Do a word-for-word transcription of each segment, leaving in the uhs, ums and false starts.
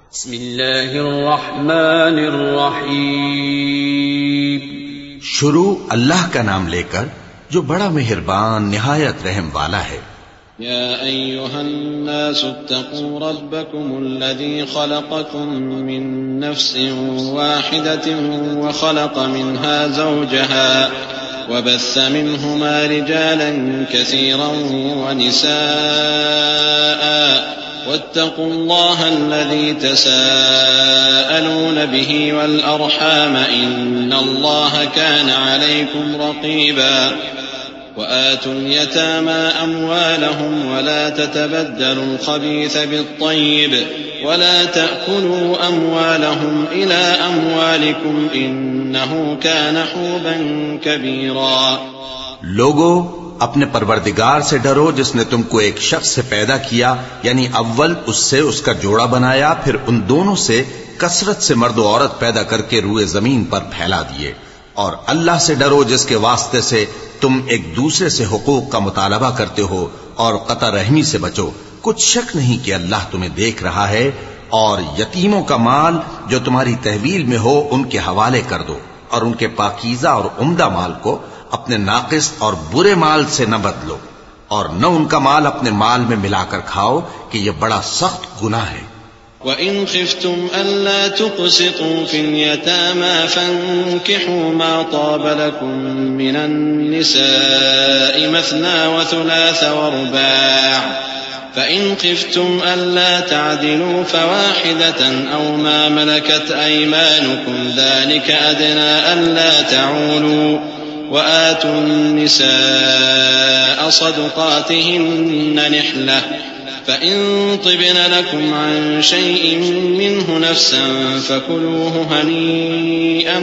بسم اللہ الرحمن الرحیم. شروع اللہ کا نام لے کر جو بڑا مہربان نہایت رحم والا ہے. یا ایھا الناس اتقوا ربکم الذی خلقکم من نفس واحدة وخلق منها زوجها وبث منهما رجالا كثيرا ونساء واتقوا الله الذي تساءلون به والأرحام إن الله كان عليكم رقيبا وآتوا اليتامى أموالهم ولا تتبدلوا الخبيث بالطيب ولا تأكلوا أموالهم إلى أموالكم إنه كان حوبا كبيرا. لوگو اپنے پروردگار سے ڈرو جس نے تم کو ایک شخص سے پیدا کیا، یعنی اول اس سے اس کا جوڑا بنایا، پھر ان دونوں سے کثرت سے مرد و عورت پیدا کر کے روئے زمین پر پھیلا دیے. اور اللہ سے ڈرو جس کے واسطے سے تم ایک دوسرے سے حقوق کا مطالبہ کرتے ہو، اور قطع رحمی سے بچو. کچھ شک نہیں کہ اللہ تمہیں دیکھ رہا ہے. اور یتیموں کا مال جو تمہاری تحویل میں ہو ان کے حوالے کر دو، اور ان کے پاکیزہ اور عمدہ مال کو اپنے ناقص اور برے مال سے نہ بدلو، اور نہ ان کا مال اپنے مال میں ملا کر کھاؤ کہ یہ بڑا سخت گناہ ہے. وَإِنْ خِفْتُمْ أَلَّا تُقْسِطُوا فِي الْيَتَامَى فَانكِحُوا مَا طَابَ لَكُم مِّنَ النِّسَاءِ مَثْنَىٰ وَثُلَاثَ وَرُبَاعَ فَإِنْ خِفْتُمْ أَلَّا تَعْدِلُوا فَوَاحِدَةً أَوْ مَا مَلَكَتْ أَيْمَانُكُمْ ذَلِكَ أَدْنَىٰ أَلَّا تَعُولُوا وَآتُوا النِّسَاءَ صَدُقَاتِهِنَّ نِحْلَةً فَإِن طِبْنَ لَكُمْ عَن شَيْءٍ مِّنْهُ نَفْسًا فَكُلُوهُ هَنِيئًا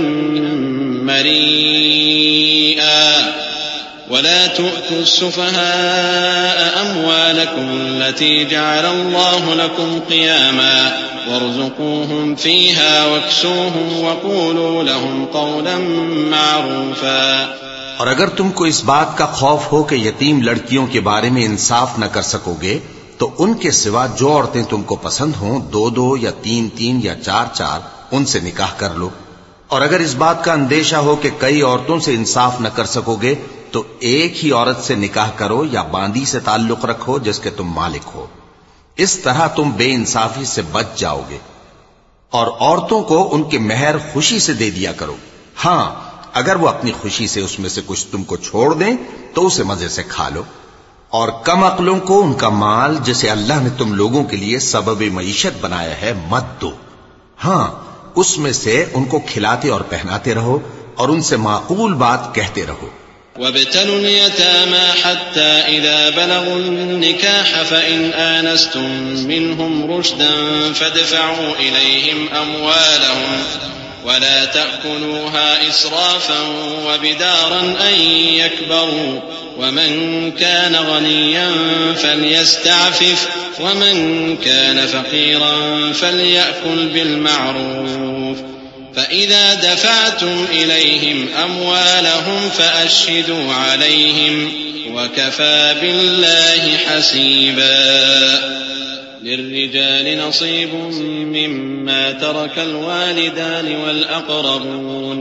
مَّرِيئًا وَلَا تُؤْتُوا السُّفَهَاءَ أَمْوَالَكُمُ الَّتِي جَعَلَ اللَّهُ لَكُمْ قِيَامًا وَارْزُقُوهُمْ فِيهَا وَاكْسُوهُمْ وَقُولُوا لَهُمْ قَوْلًا مَّعْرُوفًا. اور اگر تم کو اس بات کا خوف ہو کہ یتیم لڑکیوں کے بارے میں انصاف نہ کر سکو گے تو ان کے سوا جو عورتیں تم کو پسند ہوں دو دو یا تین تین یا چار چار ان سے نکاح کر لو. اور اگر اس بات کا اندیشہ ہو کہ کئی عورتوں سے انصاف نہ کر سکو گے تو ایک ہی عورت سے نکاح کرو یا باندی سے تعلق رکھو جس کے تم مالک ہو. اس طرح تم بے انصافی سے بچ جاؤ گے. اور عورتوں کو ان کے مہر خوشی سے دے دیا کرو. ہاں اگر وہ اپنی خوشی سے اس میں سے کچھ تم کو چھوڑ دیں تو اسے مزے سے کھا لو. اور کم عقلوں کو ان کا مال جسے اللہ نے تم لوگوں کے لیے سبب معیشت بنایا ہے مت دو. ہاں اس میں سے ان کو کھلاتے اور پہناتے رہو اور ان سے معقول بات کہتے رہو. وابتلوا اليتامى حتى إذا بلغوا النكاح فإن آنستم منهم رشدا فادفعوا إليهم أموالهم ولا تأكلوها إسرافا وبدارا أن يكبروا ومن كان غنيا فليستعفف ومن كان فقيرا فليأكل بالمعروف فإذا دفعتم إليهم أموالهم فأشهدوا عليهم وكفى بالله حسيبا. للرجال نصيب مما ترك الوالدان والأقربون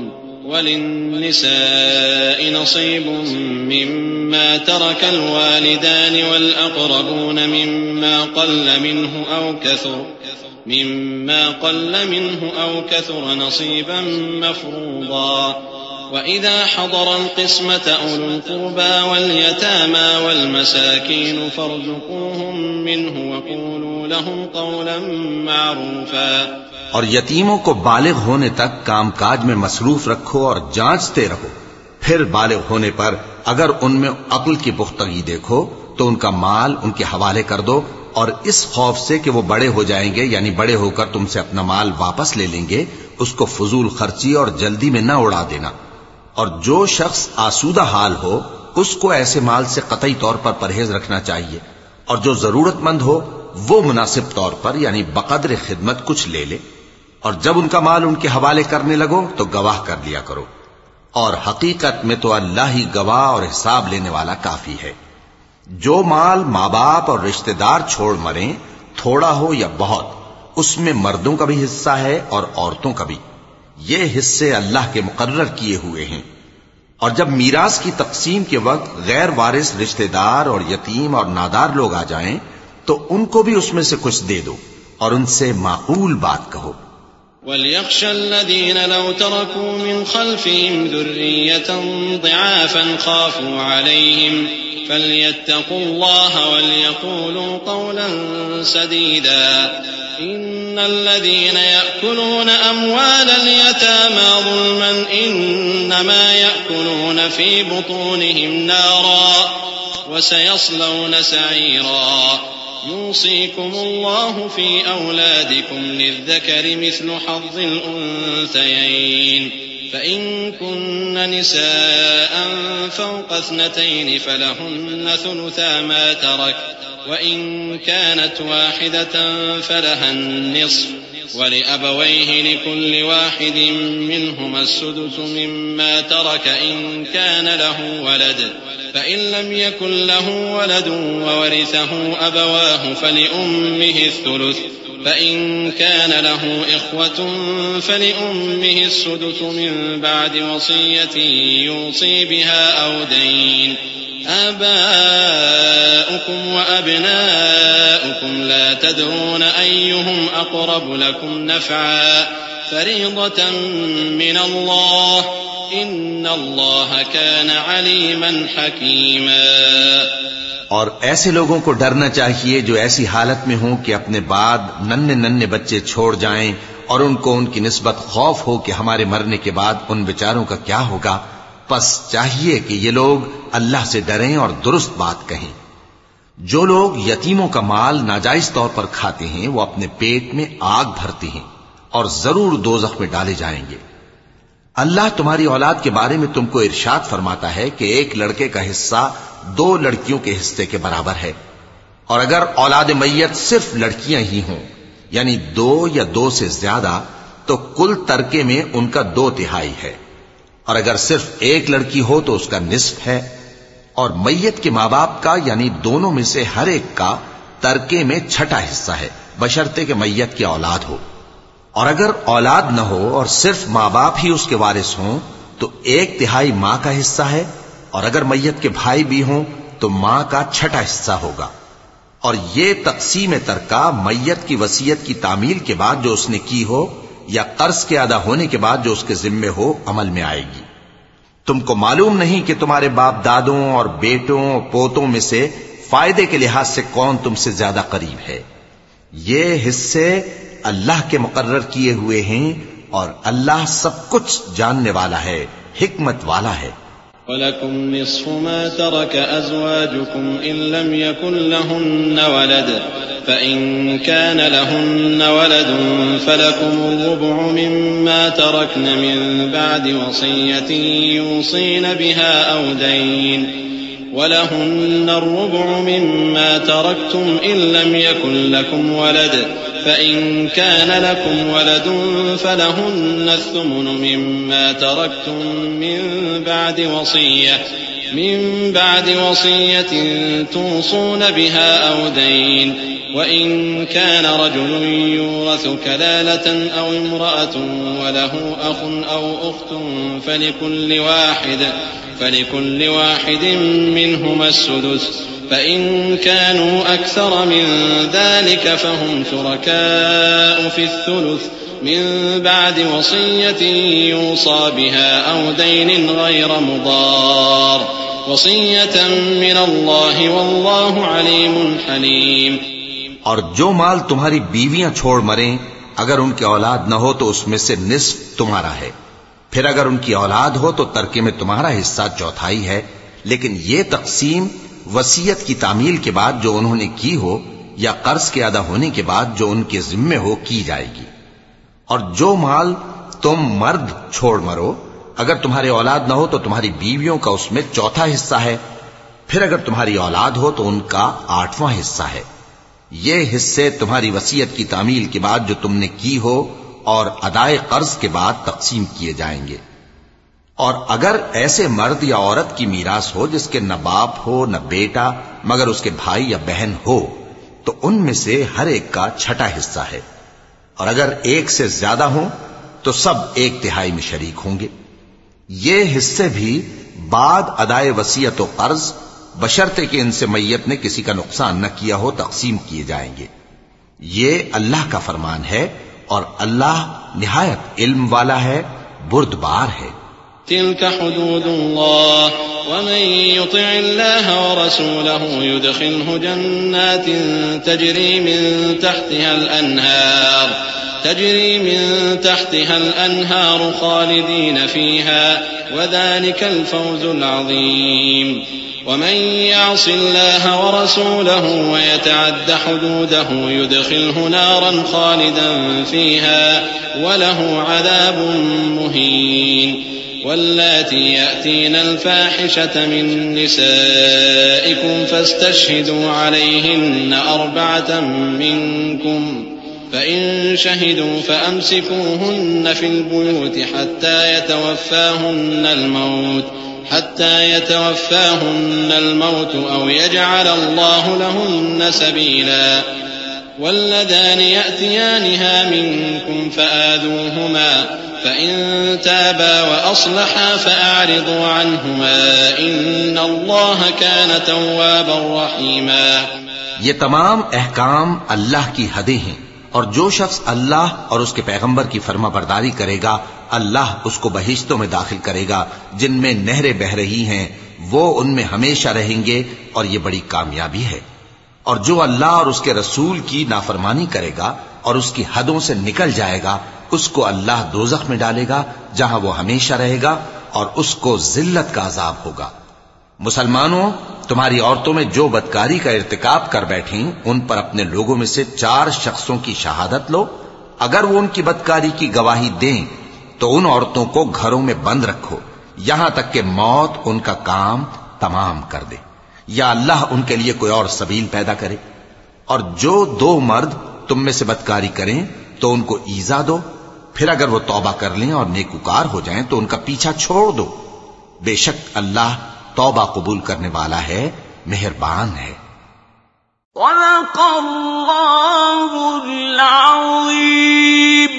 وللنساء نصيب مما ترك الوالدان والأقربون مما قل منه أو كثر مما قل منه أو كثر نصيبا مفروضا. وإذا حضر القسمة أولو القربى واليتامى والمساكين فارزقوهم منه وقولوا لهم قولا معروفا. اور یتیموں کو بالغ ہونے تک کام کاج میں مصروف رکھو اور جانچتے رہو. پھر بالغ ہونے پر اگر ان میں عقل کی پختگی دیکھو تو ان کا مال ان کے حوالے کر دو، اور اس خوف سے کہ وہ بڑے ہو جائیں گے یعنی بڑے ہو کر تم سے اپنا مال واپس لے لیں گے اس کو فضول خرچی اور جلدی میں نہ اڑا دینا. اور جو شخص آسودہ حال ہو اس کو ایسے مال سے قطعی طور پر پرہیز رکھنا چاہیے، اور جو ضرورت مند ہو وہ مناسب طور پر یعنی بقدر خدمت کچھ لے لے. اور جب ان کا مال ان کے حوالے کرنے لگو تو گواہ کر لیا کرو. اور حقیقت میں تو اللہ ہی گواہ اور حساب لینے والا کافی ہے. جو مال ماں باپ اور رشتہ دار چھوڑ مریں تھوڑا ہو یا بہت اس میں مردوں کا بھی حصہ ہے اور عورتوں کا بھی. یہ حصے اللہ کے مقرر کیے ہوئے ہیں. اور جب میراث کی تقسیم کے وقت غیر وارث رشتہ دار اور یتیم اور نادار لوگ آ جائیں تو ان کو بھی اس میں سے کچھ دے دو اور ان سے معقول بات کہو. وَلْيَخْشَ الَّذِينَ لَوْ تَرَكُوا مِنْ خَلْفِهِمْ ذُرِّيَّةً ضِعَافًا خَافُوا عَلَيْهِمْ فَلْيَتَّقُوا اللَّهَ وَلْيَقُولُوا قَوْلًا سَدِيدًا. إِنَّ الَّذِينَ يَأْكُلُونَ أَمْوَالَ الْيَتَامَى ظُلْمًا إِنَّمَا يَأْكُلُونَ فِي بُطُونِهِمْ نَارًا وَسَيَصْلَوْنَ سَعِيرًا. يوصيكم الله في أولادكم للذكر مثل حظ الأنثيين فإن كن نساء فوق اثنتين فلهن ثلثا ما ترك وإن كانت واحدة فلها النصف ولأبويه لكل واحد منهما السدس مما ترك إن كان له ولد فإن لم يكن له ولد وورثه أبواه فلأمه الثلث فإن كان له إخوة فلأمه السدس من بعد وصية يوصي بها أو دين. آباؤكم وأبناؤكم لا تدرون أيهم أقرب لكم نفعا فريضة من الله إن الله كان عليما حكيما. اور ایسے لوگوں کو ڈرنا چاہیے جو ایسی حالت میں ہوں کہ اپنے بعد ننھے ننھے بچے چھوڑ جائیں اور ان کو ان کی نسبت خوف ہو کہ ہمارے مرنے کے بعد ان بیچاروں کا کیا ہوگا. پس چاہیے کہ یہ لوگ اللہ سے ڈریں اور درست بات کہیں. جو لوگ یتیموں کا مال ناجائز طور پر کھاتے ہیں وہ اپنے پیٹ میں آگ بھرتے ہیں اور ضرور دوزخ میں ڈالے جائیں گے. اللہ تمہاری اولاد کے بارے میں تم کو ارشاد فرماتا ہے کہ ایک لڑکے کا حصہ دو لڑکیوں کے حصے کے برابر ہے. اور اگر اولاد میت صرف لڑکیاں ہی ہوں یعنی دو یا دو سے زیادہ تو کل ترکے میں ان کا دو تہائی ہے. اور اگر صرف ایک لڑکی ہو تو اس کا نصف ہے. اور میت کے ماں باپ کا یعنی دونوں میں سے ہر ایک کا ترکے میں چھٹا حصہ ہے بشرطے کہ میت کی اولاد ہو. اور اگر اولاد نہ ہو اور صرف ماں باپ ہی اس کے وارث ہوں تو ایک تہائی ماں کا حصہ ہے. اور اگر میت کے بھائی بھی ہوں تو ماں کا چھٹا حصہ ہوگا. اور یہ تقسیم ترکہ میت کی وصیت کی تعمیل کے بعد جو اس نے کی ہو یا قرض کے ادا ہونے کے بعد جو اس کے ذمے ہو عمل میں آئے گی. تم کو معلوم نہیں کہ تمہارے باپ دادوں اور بیٹوں اور پوتوں میں سے فائدے کے لحاظ سے کون تم سے زیادہ قریب ہے. یہ حصے اللہ کے مقرر کیے ہوئے ہیں اور اللہ سب کچھ جاننے والا ہے، حکمت والا ہے. وَلَكُمْ نِصْفُ مَا تَرَكَ أَزْوَاجُكُمْ إِن لَّمْ يَكُن لَّهُنَّ وَلَدٌ فَإِن كَانَ لَهُنَّ وَلَدٌ فَلَكُمُ الرُّبُعُ مِمَّا تَرَكْنَ مِن بَعْدِ وَصِيَّةٍ يُوصِينَ بِهَا أَوْ دَيْنٍ وَلَهُنَّ الرُّبُعُ مِمَّا تَرَكْتُمْ إِن لَّمْ يَكُن لَّكُمْ وَلَدٌ فإن كان لكم ولد فلهن الثمن مما تركتم من بعد وصية من بعد وصية توصون بها أو دين وإن كان رجل يورث كلالة أو امرأة وله أخ أو أخت فلكل واحد فلكل واحد منهما السدس فإن كانوا أكثر من ذلك فهم شركاء في الثلث من بعد وصية يوصى بها أو دين غير مضار وصية من الله والله عليم حليم. اور جو مال تمہاری بیویاں چھوڑ مریں اگر ان کی اولاد نہ ہو تو اس میں سے نصف تمہارا ہے. پھر اگر ان کی اولاد ہو تو ترکے میں تمہارا حصہ چوتھائی ہے. لیکن یہ تقسیم وصیت کی تعمیل کے بعد جو انہوں نے کی ہو یا قرض کے ادا ہونے کے بعد جو ان کے ذمے ہو کی جائے گی. اور جو مال تم مرد چھوڑ مرو اگر تمہاری اولاد نہ ہو تو تمہاری بیویوں کا اس میں چوتھا حصہ ہے. پھر اگر تمہاری اولاد ہو تو ان کا آٹھواں حصہ ہے. یہ حصے تمہاری وصیت کی تعمیل کے بعد جو تم نے کی ہو اور ادائے قرض کے بعد تقسیم کیے جائیں گے. اور اگر ایسے مرد یا عورت کی میراث ہو جس کے نہ باپ ہو نہ بیٹا مگر اس کے بھائی یا بہن ہو تو ان میں سے ہر ایک کا چھٹا حصہ ہے. اور اگر ایک سے زیادہ ہوں تو سب ایک تہائی میں شریک ہوں گے. یہ حصے بھی بعد ادائے وصیت و قرض بشرطے کہ ان سے میت نے کسی کا نقصان نہ کیا ہو تقسیم کیے جائیں گے. یہ اللہ کا فرمان ہے اور اللہ نہایت علم والا ہے، بردبار ہے. تلك حدود الله ومن يطع الله ورسوله يدخله جنات تجري من تحتها الأنهار تجري من تحتها الأنهار خالدين فيها وذلك الفوز العظيم. ومن يعص الله ورسوله ويتعد حدوده يدخله نارا خالدا فيها وله عذاب مهين. واللاتي يأتين الفاحشة من نسائكم فاستشهدوا عليهن أربعة منكم فإن شهدوا فأمسكوهن في البيوت حتى يتوفاهن الموت حتى يتوفاهن الموت أو يجعل الله لهن سبيلا. واللذان يأتيانها منكم فآذوهما فإن تابا وأصلحا فأعرضوا عنهما إن الله كان توابا رحيما. یہ تمام احکام اللہ کی حدیں ہیں، اور جو شخص اللہ اور اس کے پیغمبر کی فرما برداری کرے گا اللہ اس کو بہشتوں میں داخل کرے گا جن میں نہریں بہ رہی ہیں، وہ ان میں ہمیشہ رہیں گے اور یہ بڑی کامیابی ہے. اور جو اللہ اور اس کے رسول کی نافرمانی کرے گا اور اس کی حدوں سے نکل جائے گا اس کو اللہ دوزخ میں ڈالے گا جہاں وہ ہمیشہ رہے گا اور اس کو ذلت کا عذاب ہوگا. مسلمانوں، تمہاری عورتوں میں جو بدکاری کا ارتکاب کر بیٹھیں ان پر اپنے لوگوں میں سے چار شخصوں کی شہادت لو. اگر وہ ان کی بدکاری کی گواہی دیں تو ان عورتوں کو گھروں میں بند رکھو یہاں تک کہ موت ان کا کام تمام کر دے یا اللہ ان کے لیے کوئی اور سبیل پیدا کرے. اور جو دو مرد تم میں سے بدکاری کریں تو ان کو ایذا دو، پھر اگر وہ توبہ کر لیں اور نیکوکار ہو جائیں تو ان کا پیچھا چھوڑ دو. بے شک اللہ توبہ قبول کرنے والا ہے، مہربان ہے. صدق اللہ العظیم.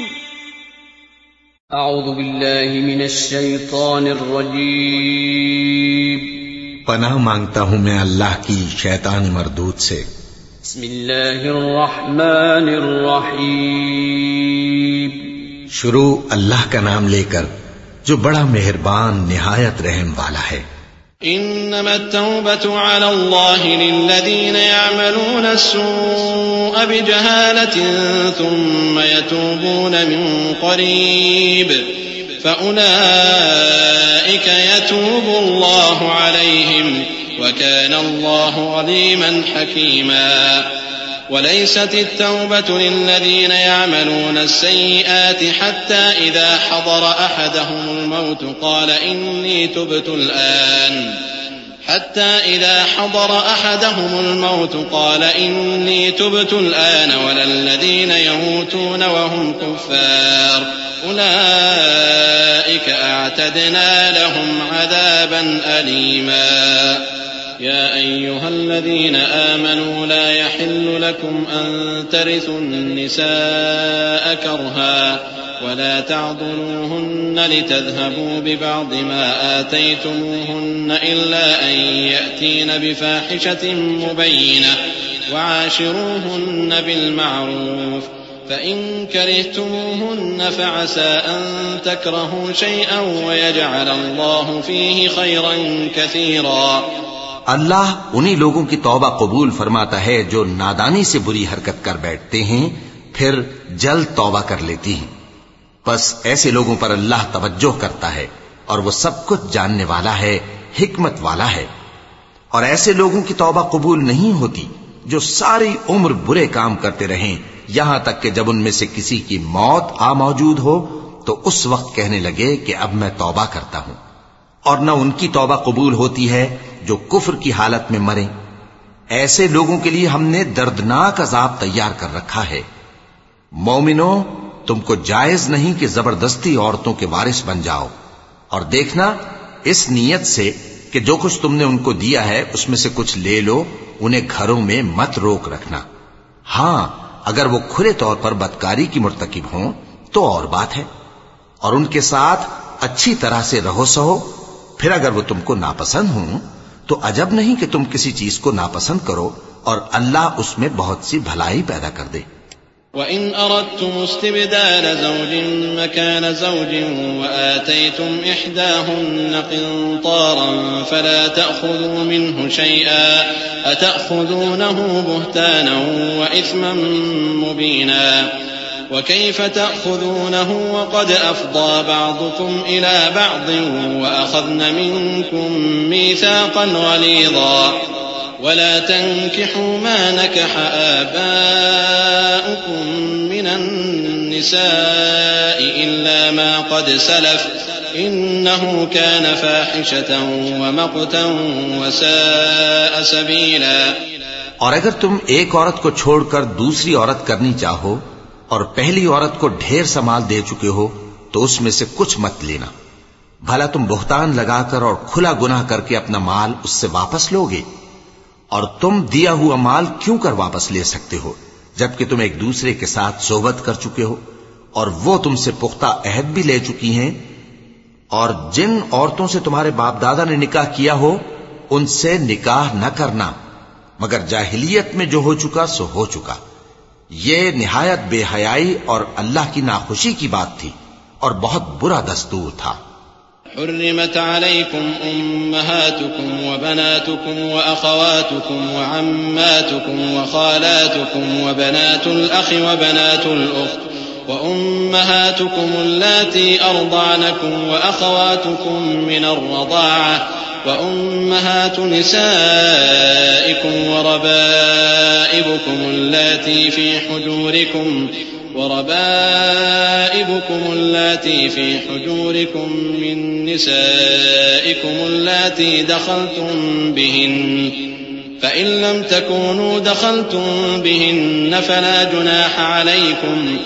اعوذ باللہ من الشیطان الرجیم. پناہ مانگتا ہوں میں اللہ کی شیطان مردود سے. بسم اللہ الرحمن الرحیم. شروع اللہ کا نام لے کر جو بڑا مہربان نہایت رحم والا ہے. انما التوبة على الله للذين يعملون السوء بجهالة ثم يتوبون من قريب فأولئك يتوب الله عليهم وكان الله عليما حكيما. وليست التوبة للذين يعملون السيئات حتى إذا حضر أحدهم الموت قال إني تبت الآن حتى إذا حضر أحدهم الموت قال إني تبت الآن ولا الذين يموتون وهم كفار أولئك أعتدنا لهم عذابا أليما. يا أيها الذين آمنوا لا يحل لكم أن ترثوا النساء كرها ولا تعضلوهن لتذهبوا ببعض ما آتيتموهن إلا أن يأتين بفاحشة مبينة وعاشروهن بالمعروف فإن كرهتموهن فعسى أن تكرهوا شيئا ويجعل الله فيه خيرا كثيرا. اللہ انہی لوگوں کی توبہ قبول فرماتا ہے جو نادانی سے بری حرکت کر بیٹھتے ہیں پھر جلد توبہ کر لیتی ہیں. بس ایسے لوگوں پر اللہ توجہ کرتا ہے اور وہ سب کچھ جاننے والا ہے، حکمت والا ہے. اور ایسے لوگوں کی توبہ قبول نہیں ہوتی جو ساری عمر برے کام کرتے رہیں یہاں تک کہ جب ان میں سے کسی کی موت آ موجود ہو تو اس وقت کہنے لگے کہ اب میں توبہ کرتا ہوں. اور نہ ان کی توبہ قبول ہوتی ہے جو کفر کی حالت میں مریں. ایسے لوگوں کے لیے ہم نے دردناک عذاب تیار کر رکھا ہے. مومنو، تم کو جائز نہیں کہ زبردستی عورتوں کے وارث بن جاؤ، اور دیکھنا اس نیت سے کہ جو کچھ تم نے ان کو دیا ہے اس میں سے کچھ لے لو، انہیں گھروں میں مت روک رکھنا. ہاں، اگر وہ کھلے طور پر بدکاری کی مرتکب ہوں تو اور بات ہے، اور ان کے ساتھ اچھی طرح سے رہو سہو. پھر اگر وہ تم کو ناپسند ہوں تو عجب نہیں کہ تم کسی چیز کو ناپسند کرو اور اللہ اس میں بہت سی بھلائی پیدا کر دے. وَإِنْ أَرَدْتُمُ اسْتِبْدَالَ زَوْجٍ مَكَانَ زَوْجٍ وَآتَيْتُمْ إِحْدَاهُنَّ قِنطَارًا فَلَا تَأْخُذُوا مِنْهُ شَيْئًا أَتَأْخُذُونَهُ بُهْتَانًا وَإِثْمًا مُبِينًا وَكَيْفَ تَأْخُذُونَهُ وَقَدْ أَفْضَىٰ بَعْضُكُمْ إِلَىٰ بَعْضٍ وَأَخَذْنَ مِنكُم مِّيثَاقًا غَلِيظًا ولا تنكحوا ما نكح آباؤكم من النساء إلا ما قد سلف إنه كان فاحشة ومقتا وساء سبيلا. اور اگر تم ایک عورت کو چھوڑ کر دوسری عورت کرنی چاہو اور پہلی عورت کو ڈھیر سا مال دے چکے ہو تو اس میں سے کچھ مت لینا. بھلا تم بہتان لگا کر اور کھلا گناہ کر کے اپنا مال اس سے واپس لوگے؟ اور تم دیا ہوا مال کیوں کر واپس لے سکتے ہو جبکہ تم ایک دوسرے کے ساتھ صحبت کر چکے ہو اور وہ تم سے پختہ عہد بھی لے چکی ہیں؟ اور جن عورتوں سے تمہارے باپ دادا نے نکاح کیا ہو ان سے نکاح نہ کرنا مگر جاہلیت میں جو ہو چکا سو ہو چکا. یہ نہایت بے حیائی اور اللہ کی ناخوشی کی بات تھی اور بہت برا دستور تھا. حرمت عليكم أمهاتكم وبناتكم وأخواتكم وعماتكم وخالاتكم وبنات الأخ وبنات الأخت وأمهاتكم اللاتي أرضعنكم وأخواتكم من الرضاعة وأمهات نسائكم وربائبكم اللاتي في حجوركم وربائبكم اللاتي في حجوركم من نسائكم اللاتي دخلتم بهن فإن لم تكونوا دخلتم بهن فلا جناح عليكم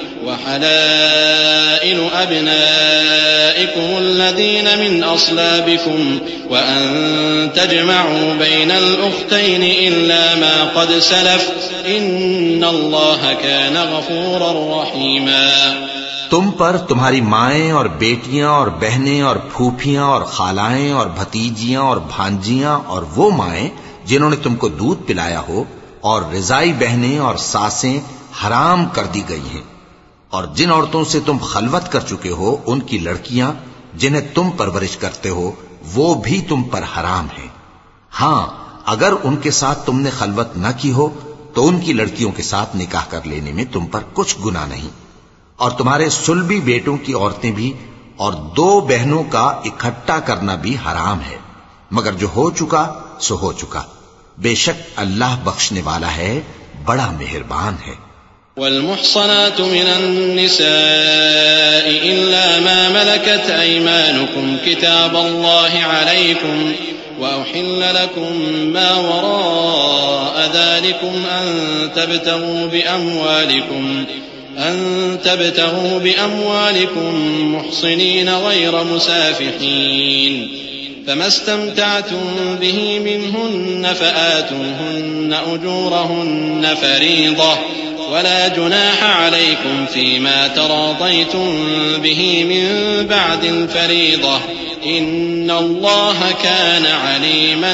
وحلائل أبنائكم الذين من أصلابكم وأن تجمعوا بين الأختين إلا ما قد سلف إن الله كان غفورا رحيما. تم پر تمہاری مائیں اور بیٹیاں اور بہنیں اور پھوپھیاں اور خالائیں اور بھتیجیاں اور بھانجیاں اور وہ مائیں جنہوں نے تم کو دودھ پلایا ہو اور رضائی بہنیں اور ساسیں حرام کر دی گئی ہیں. اور جن عورتوں سے تم خلوت کر چکے ہو ان کی لڑکیاں جنہیں تم پرورش کرتے ہو وہ بھی تم پر حرام ہیں. ہاں اگر ان کے ساتھ تم نے خلوت نہ کی ہو تو ان کی لڑکیوں کے ساتھ نکاح کر لینے میں تم پر کچھ گناہ نہیں. اور تمہارے سلبی بیٹوں کی عورتیں بھی اور دو بہنوں کا اکٹھا کرنا بھی حرام ہے مگر جو ہو چکا سو ہو چکا. بے شک اللہ بخشنے والا ہے بڑا مہربان ہے. والمحصنات من النساء إلا ما ملكت أيمانكم كتاب الله عليكم وأحل لكم ما وراء ذلكم أن تبتغوا بأموالكم أن تبتغوا بأموالكم محصنين غير مسافحين فما استمتعتم به منهن فآتوهن أجورهن فريضة ولا جناح عليكم فيما تراضيتم به من بعد الفريضة إن الله كان عليما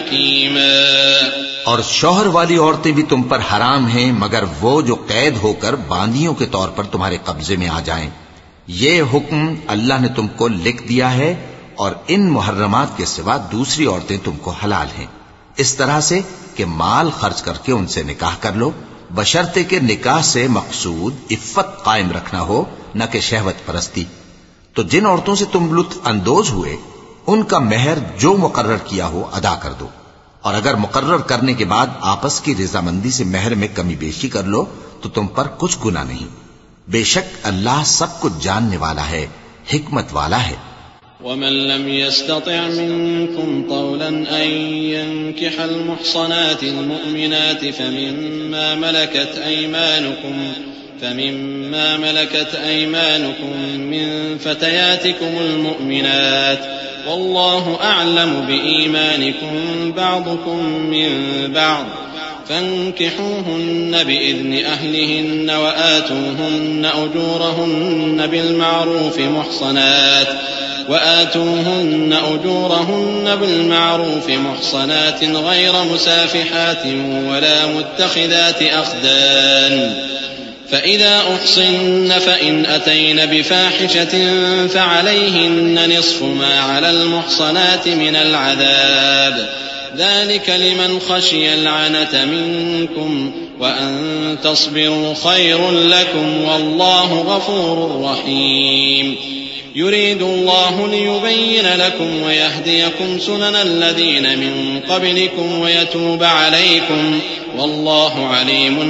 حكيما. اور شوہر والی عورتیں بھی تم پر حرام ہیں مگر وہ جو قید ہو کر باندیوں کے طور پر تمہارے قبضے میں آ جائیں. یہ حکم اللہ نے تم کو لکھ دیا ہے اور ان محرمات کے سوا دوسری عورتیں تم کو حلال ہیں اس طرح سے کہ مال خرچ کر کے ان سے نکاح کر لو بشرطے کہ نکاح سے مقصود عفت قائم رکھنا ہو نہ کہ شہوت پرستی. تو جن عورتوں سے تم لطف اندوز ہوئے ان کا مہر جو مقرر کیا ہو ادا کر دو اور اگر مقرر کرنے کے بعد آپس کی رضامندی سے مہر میں کمی بیشی کر لو تو تم پر کچھ گناہ نہیں. بے شک اللہ سب کچھ جاننے والا ہے حکمت والا ہے. ومن لم يستطع منكم طولا أن ينكح المحصنات المؤمنات فمما ملكت أيمانكم فمما ملكت أيمانكم من فتياتكم المؤمنات والله أعلم بإيمانكم بعضكم من بعض فانكحوهن بإذن أهلهن وآتوهن أجورهن بالمعروف محصنات وآتوهن أجورهن بالمعروف محصنات غير مسافحات ولا متخذات أخدان فإذا أحصن فإن أتين بفاحشة فعليهن نصف ما على المحصنات من العذاب ذلك لمن خشي العنة منكم وأن تصبروا خير لكم والله غفور رحيم يريد الله ليبين لكم ويهديكم سنن الذين من قبلكم ويتوب عليكم والله عليم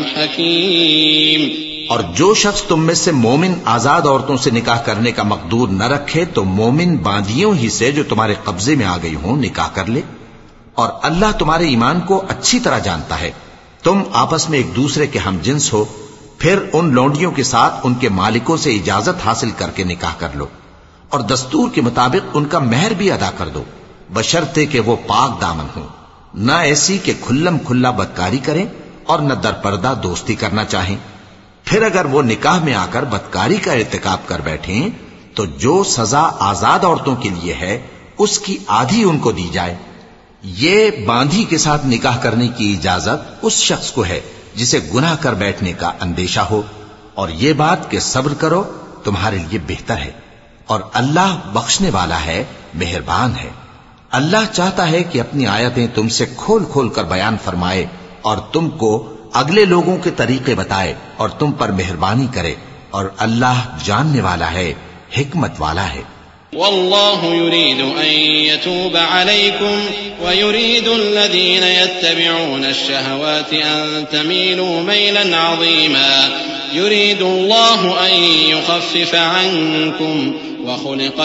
حكيم. اور جو شخص تم میں سے مومن آزاد عورتوں سے نکاح کرنے کا مقدور نہ رکھے تو مومن باندیوں ہی سے جو تمہارے قبضے میں آ گئی ہوں نکاح کر لے. اور اللہ تمہارے ایمان کو اچھی طرح جانتا ہے. تم آپس میں ایک دوسرے کے ہم جنس ہو، پھر ان لونڈیوں کے ساتھ ان کے مالکوں سے اجازت حاصل کر کے نکاح کر لو اور دستور کے مطابق ان کا مہر بھی ادا کر دو، بشرطے کہ وہ پاک دامن ہوں، نہ ایسی کہ کھلم کھلا بدکاری کریں اور نہ در پردہ دوستی کرنا چاہیں. پھر اگر وہ نکاح میں آ کر بدکاری کا ارتکاب کر بیٹھیں تو جو سزا آزاد عورتوں کے لیے ہے اس کی آدھی ان کو دی جائے. یہ باندھی کے ساتھ نکاح کرنے کی اجازت اس شخص کو ہے جسے گناہ کر بیٹھنے کا اندیشہ ہو، اور یہ بات کہ صبر کرو تمہارے لیے بہتر ہے، اور اللہ بخشنے والا ہے، مہربان ہے. اللہ چاہتا ہے کہ اپنی آیتیں تم سے کھول کھول کر بیان فرمائے اور تم کو اگلے لوگوں کے طریقے بتائے اور تم پر مہربانی کرے، اور اللہ جاننے والا ہے، حکمت والا ہے. والله يريد أن يتوب عليكم ويريد الذين يتبعون الشهوات أن تميلوا ميلا عظيما يريد الله أن يخفف عنكم وخلق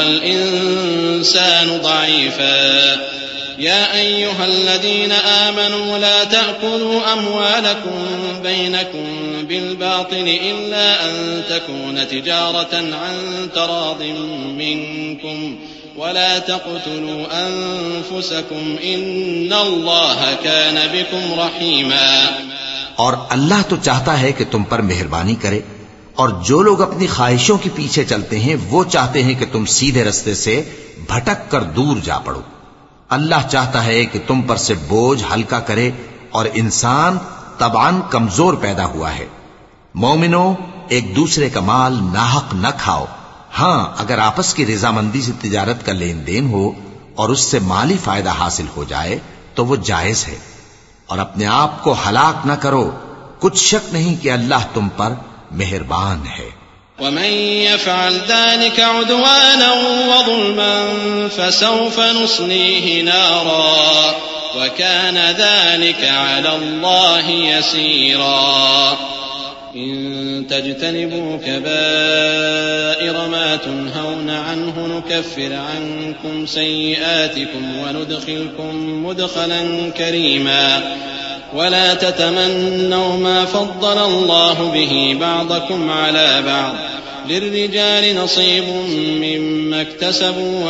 الإنسان ضعيفا يا أيها الذين آمنوا لا تأكلوا أموالكم بينكم بالباطل إلا أن تكون تجارة عن تراض منكم ولا تقتلوا أنفسكم إن الله كان بكم رحيما. اور اللہ تو چاہتا ہے کہ تم پر مہربانی کرے، اور جو لوگ اپنی خواہشوں کے پیچھے چلتے ہیں وہ چاہتے ہیں کہ تم سیدھے رستے سے بھٹک کر دور جا پڑو. اللہ چاہتا ہے کہ تم پر سے بوجھ ہلکا کرے، اور انسان طبعاً کمزور پیدا ہوا ہے. مومنو، ایک دوسرے کا مال ناحق نہ کھاؤ. ہاں، اگر آپس کی رضامندی سے تجارت کا لین دین ہو اور اس سے مالی فائدہ حاصل ہو جائے تو وہ جائز ہے. اور اپنے آپ کو ہلاک نہ کرو، کچھ شک نہیں کہ اللہ تم پر مہربان ہے. ومن يفعل ذلك عدوانا وظلما فسوف نصليه نارا وكان ذلك على الله يسيرا. إن تجتنبوا كبائر ما تنهون عنه نكفر عنكم سيئاتكم وندخلكم مدخلا كريما. ولا تتمنوا ما فضل الله به بعضكم على بعض للرجال نصيب مما اكتسبوا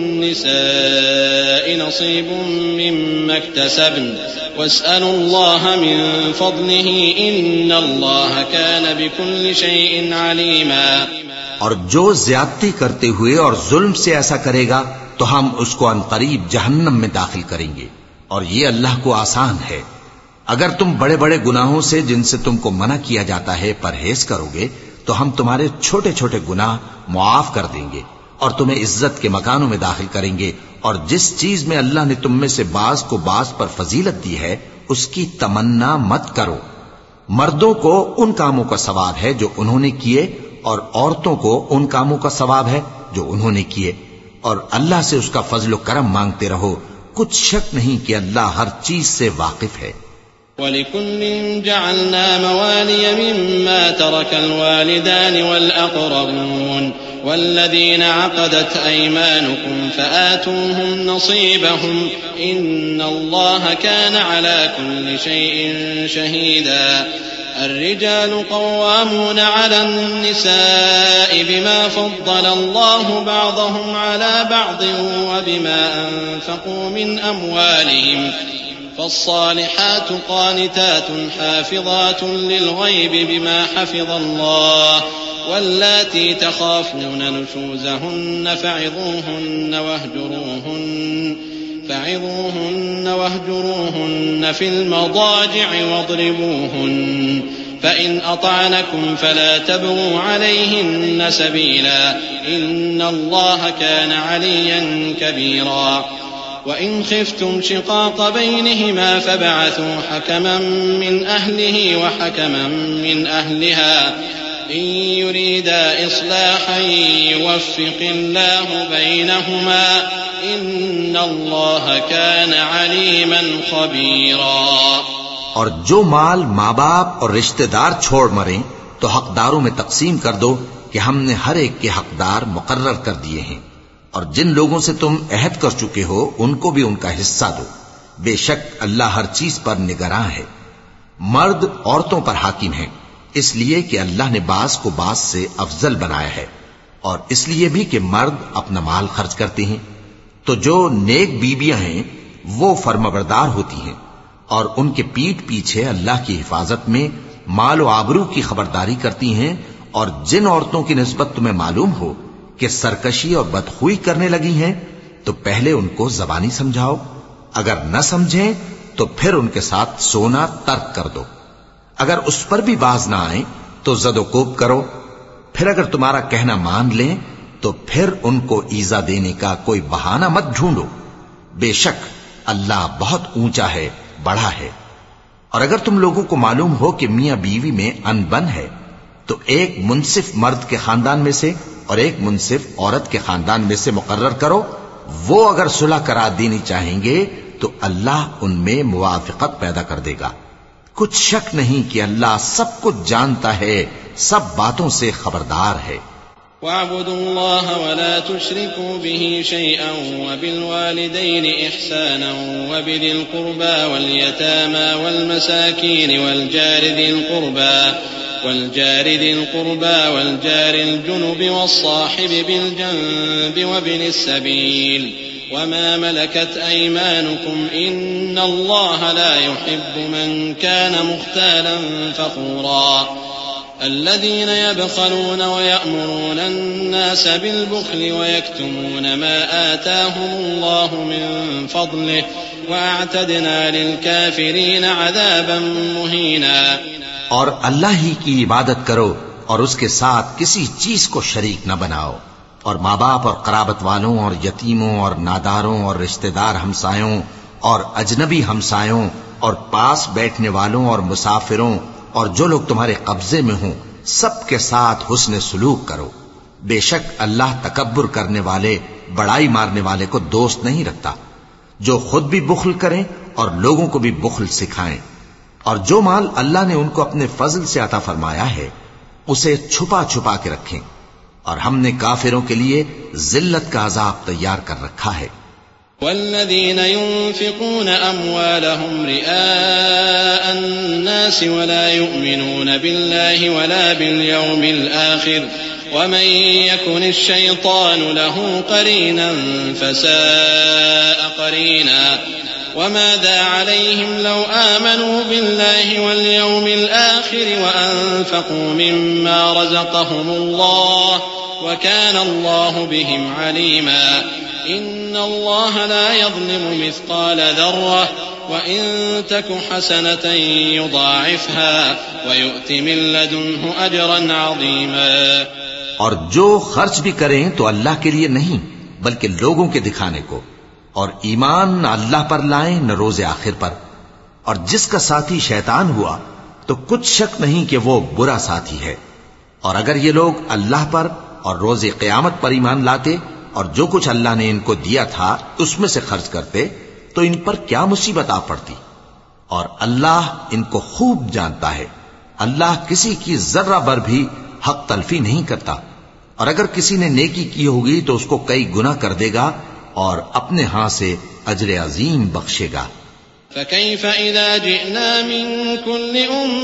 وللنساء نصيب مما اكتسبن واسألوا الله من فضله إن الله كان بكل شيء عليما. اور جو زیادتی کرتے ہوئے اور ظلم سے ایسا کرے گا تو ہم اس کو عنقریب جہنم میں داخل کریں گے، اور یہ اللہ کو آسان ہے. اگر تم بڑے بڑے گناہوں سے جن سے تم کو منع کیا جاتا ہے پرہیز کرو گے تو ہم تمہارے چھوٹے چھوٹے گناہ معاف کر دیں گے اور تمہیں عزت کے مکانوں میں داخل کریں گے. اور جس چیز میں اللہ نے تم میں سے بعض کو بعض پر فضیلت دی ہے اس کی تمنا مت کرو. مردوں کو ان کاموں کا ثواب ہے جو انہوں نے کیے، اور عورتوں کو ان کاموں کا ثواب ہے جو انہوں نے کیے، اور اللہ سے اس کا فضل و کرم مانگتے رہو. کچھ شک نہیں کہ اللہ ہر چیز سے واقف ہے. وَلِكُلٍّ جَعَلْنَا مَوَالِيَ مِمَّا تَرَكَ الْوَالِدَانِ وَالْأَقْرَبُونَ وَالَّذِينَ عَقَدَتْ أَيْمَانُكُمْ فَآتُوهُمْ نَصِيبَهُمْ إِنَّ اللَّهَ كَانَ عَلَى كُلِّ شَيْءٍ شَهِيدًا. الرجال قوامون على النساء بما فضل الله بعضهم على بعض وبما أنفقوا من أموالهم فالصالحات قانتات حافظات للغيب بما حفظ الله واللاتي تخافون نشوزهن فعظوهن واهجروهن فعظوهن واهجروهن في المضاجع واضربوهن فإن أطعنكم فلا تبغوا عليهن سبيلا إن الله كان عليا كبيرا وإن خفتم شقاق بينهما فابعثوا حكما من أهله وحكما من أهلها إن يريدا إصلاحا يوفق الله بينهما إن الله كان عليما خبيرا۔ اور جو مال ماں باپ اور رشتہ دار چھوڑ مریں تو حقداروں میں تقسیم کر دو کہ ہم نے ہر ایک کے حقدار مقرر کر دیے ہیں، اور جن لوگوں سے تم عہد کر چکے ہو ان کو بھی ان کا حصہ دو، بے شک اللہ ہر چیز پر نگراں ہے۔ مرد عورتوں پر حاکم ہیں اس لیے کہ اللہ نے بعض کو بعض سے افضل بنایا ہے، اور اس لیے بھی کہ مرد اپنا مال خرچ کرتے ہیں، تو جو نیک بیویاں ہیں وہ فرمانبردار ہوتی ہیں، اور ان کے پیٹ پیچھے اللہ کی حفاظت میں مال و آبرو کی خبرداری کرتی ہیں۔ اور جن عورتوں کی نسبت تمہیں معلوم ہو کہ سرکشی اور بدخوئی کرنے لگی ہیں تو پہلے ان کو زبانی سمجھاؤ، اگر نہ سمجھیں تو پھر ان کے ساتھ سونا ترک کر دو، اگر اس پر بھی باز نہ آئیں تو زد و کوب کرو، پھر اگر تمہارا کہنا مان لیں تو پھر ان کو ایذا دینے کا کوئی بہانہ مت ڈھونڈو، بے شک اللہ بہت اونچا ہے، بڑا ہے۔ اور اگر تم لوگوں کو معلوم ہو کہ میاں بیوی میں ان بن ہے تو ایک منصف مرد کے خاندان میں سے اور ایک منصف عورت کے خاندان میں سے مقرر کرو، وہ اگر صلح کرا دینی چاہیں گے تو اللہ ان میں موافقت پیدا کر دے گا۔ کچھ شک نہیں کہ اللہ سب کچھ جانتا ہے، سب باتوں سے خبردار ہے۔ وَاعْبُدُوا اللَّهَ وَلَا تُشْرِكُوا بِهِ شَيْئًا وَبِالْوَالِدَيْنِ إِحْسَانًا وَبِذِي الْقُرْبَى وَالْيَتَامَى وَالْمَسَاكِينِ وَالْجَارِ ذِي الْقُرْبَى والجار ذي القربى والجار الجنب والصاحب بالجنب وابن السبيل وما ملكت أيمانكم إن الله لا يحب من كان مختالا فخورا الذين يبخلون ويأمرون الناس بالبخل ويكتمون ما آتاهم الله من فضله وأعتدنا للكافرين عذابا مهينا۔ اور اللہ ہی کی عبادت کرو اور اس کے ساتھ کسی چیز کو شریک نہ بناؤ، اور ماں باپ اور قرابت والوں اور یتیموں اور ناداروں اور رشتہ دار ہمسایوں اور اجنبی ہمسایوں اور پاس بیٹھنے والوں اور مسافروں اور جو لوگ تمہارے قبضے میں ہوں سب کے ساتھ حسن سلوک کرو، بے شک اللہ تکبر کرنے والے بڑائی مارنے والے کو دوست نہیں رکھتا، جو خود بھی بخل کریں اور لوگوں کو بھی بخل سکھائیں۔ اور جو مال اللہ نے ان کو اپنے فضل سے عطا فرمایا ہے اسے چھپا چھپا کے رکھیں، اور ہم نے کافروں کے لیے ذلت کا عذاب تیار کر رکھا ہے۔ والذين ينفقون أموالهم رئاء الناس ولا يؤمنون بالله ولا باليوم الآخر ومن يكن الشيطان له قرينا فساء قرينا وماذا عليهم لو آمنوا بالله واليوم الآخر وأنفقوا مما رزقهم الله وكان الله بهم عليما إن الله لا يظلم مثقال ذرة وإن تك حسنة يضاعفها ويؤت من لدنه أجرا عظيما۔ اور جو خرچ بھی کریں تو اللہ کے لیے نہیں بلکہ لوگوں کے دکھانے کو، اور ایمان نہ اللہ پر لائیں نہ روز آخر پر، اور جس کا ساتھی شیطان ہوا تو کچھ شک نہیں کہ وہ برا ساتھی ہے۔ اور اگر یہ لوگ اللہ پر اور روز قیامت پر ایمان لاتے اور جو کچھ اللہ نے ان کو دیا تھا اس میں سے خرچ کرتے تو ان پر کیا مصیبت آ پڑتی، اور اللہ ان کو خوب جانتا ہے۔ اللہ کسی کی ذرہ بر بھی حق تلفی نہیں کرتا، اور اگر کسی نے نیکی کی ہوگی تو اس کو کئی گنا کر دے گا اور اپنے ہاں سے اجر عظیم بخشے گا۔ فكيف إذا جئنا من كل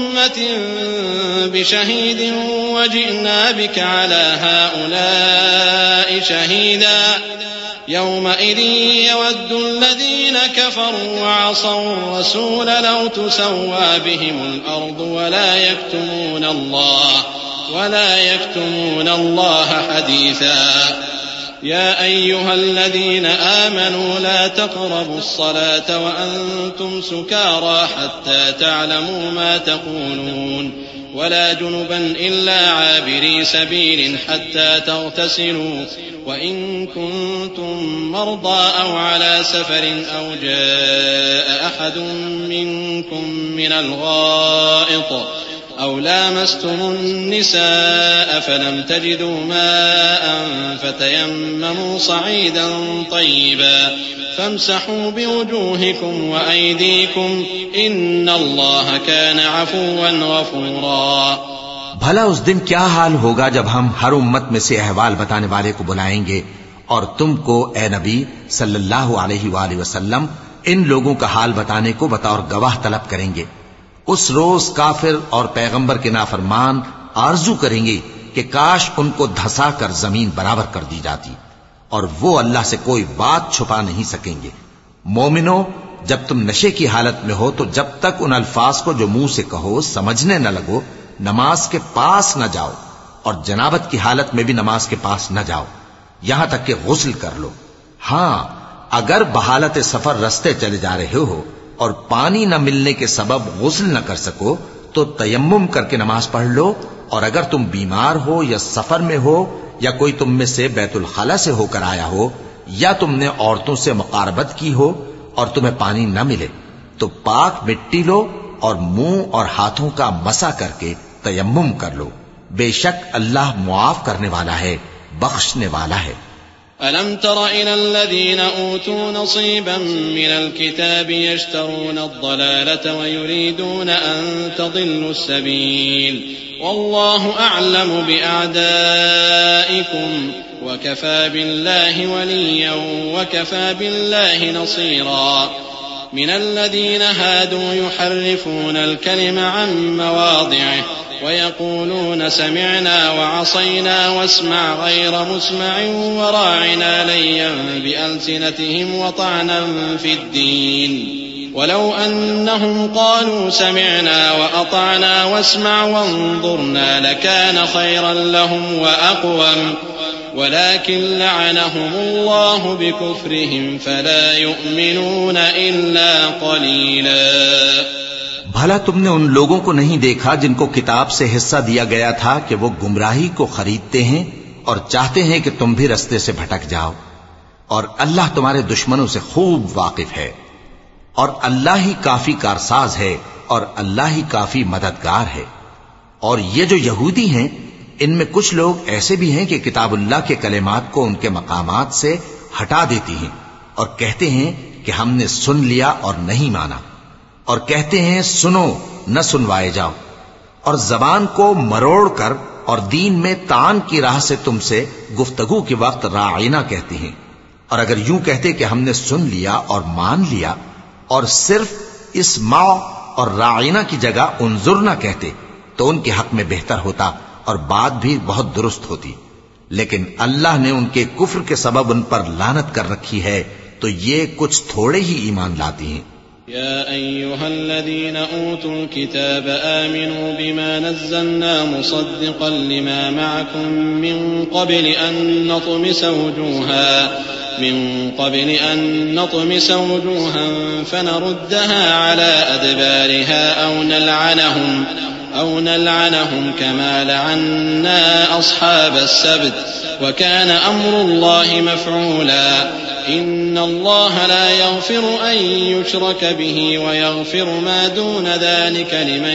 أمة بشهيد وجئنا بك على هؤلاء شهيدا يومئذ يود الذين كفروا وعصوا الرسول لو تسوى بهم الأرض ولا يكتمون الله ولا يكتمون الله حديثا يا أيها الذين آمنوا لا تقربوا الصلاة وأنتم سكارى حتى تعلموا ما تقولون ولا جنبا إلا عابري سبيل حتى تغتسلوا وإن كنتم مرضى أو على سفر أو جاء أحد منكم من الغائط أو لامستم النساء فلم تجدوا ماء فتيمموا صعيدا طيبا فامسحوا بوجوهكم وأيديكم إن الله كان عفوا غفورا. بھلا اس دن کیا حال ہوگا جب ہم ہر امت میں سے احوال بتانے والے کو بلائیں گے اور تم کو اے نبی صلی اللہ علیہ وآلہ وسلم ان لوگوں کا حال بتانے کو بطور گواہ طلب کریں گے. اس روز کافر اور پیغمبر کے نافرمان آرزو کریں گے کہ کاش ان کو دھسا کر زمین برابر کر دی جاتی، اور وہ اللہ سے کوئی بات چھپا نہیں سکیں گے. مومنو، جب تم نشے کی حالت میں ہو تو جب تک ان الفاظ کو جو منہ سے کہو سمجھنے نہ لگو نماز کے پاس نہ جاؤ، اور جنابت کی حالت میں بھی نماز کے پاس نہ جاؤ یہاں تک کہ غسل کر لو. ہاں، اگر بحالت سفر رستے چلے جا رہے ہو اور پانی نہ ملنے کے سبب غسل نہ کر سکو تو تیمم کر کے نماز پڑھ لو، اور اگر تم بیمار ہو یا سفر میں ہو یا کوئی تم میں سے بیت الخلا سے ہو کر آیا ہو یا تم نے عورتوں سے مقاربت کی ہو اور تمہیں پانی نہ ملے تو پاک مٹی لو اور منہ اور ہاتھوں کا مسح کر کے تیمم کر لو. بے شک اللہ معاف کرنے والا ہے، بخشنے والا ہے. ألم تر إلى الذين أوتوا نصيبا من الكتاب يشترون الضلالة ويريدون أن تضلوا السبيل والله أعلم بأعدائكم وكفى بالله وليا وكفى بالله نصيرا. من الذين هادوا يحرفون الكلم عن مواضعه ويقولون سمعنا وعصينا واسمع غير مسمع وراعنا ليا بألسنتهم وطعنا في الدين ولو أنهم قالوا سمعنا وأطعنا واسمع وانظرنا لكان خيرا لهم وأقوم ولكن لعنهم الله بكفرهم فلا يؤمنون إلا قليلا. بھلا تم نے ان لوگوں کو نہیں دیکھا جن کو کتاب سے حصہ دیا گیا تھا کہ وہ گمراہی کو خریدتے ہیں اور چاہتے ہیں کہ تم بھی رستے سے بھٹک جاؤ، اور اللہ تمہارے دشمنوں سے خوب واقف ہے، اور اللہ ہی کافی کارساز ہے اور اللہ ہی کافی مددگار ہے. اور یہ جو یہودی ہیں ان میں کچھ لوگ ایسے بھی ہیں کہ کتاب اللہ کے کلمات کو ان کے مقامات سے ہٹا دیتی ہیں اور کہتے ہیں کہ ہم نے سن لیا اور نہیں مانا، اور کہتے ہیں سنو نہ سنوائے جاؤ، اور زبان کو مروڑ کر اور دین میں تان کی راہ سے تم سے گفتگو کے وقت راعینا کہتے ہیں. اور اگر یوں کہتے کہ ہم نے سن لیا اور مان لیا اور صرف اسمع اور راعینا کی جگہ انظر نہ کہتے تو ان کے حق میں بہتر ہوتا اور بات بھی بہت درست ہوتی. لیکن اللہ نے ان کے کفر کے سبب ان پر لعنت کر رکھی ہے تو یہ کچھ تھوڑے ہی ایمان لاتی ہیں. يا أيها الذين أوتوا الكتاب آمنوا بما نزلنا مصدقا لما معكم من قبل أن نطمس وجوها من قبل أن نطمس وجوها فنردها على أدبارها أو نلعنهم أو نلعنهم كما لعنا أصحاب السبت وكان أمر الله مفعولا. إن الله لا يغفر أن يشرك به ويغفر ما دون ذلك لمن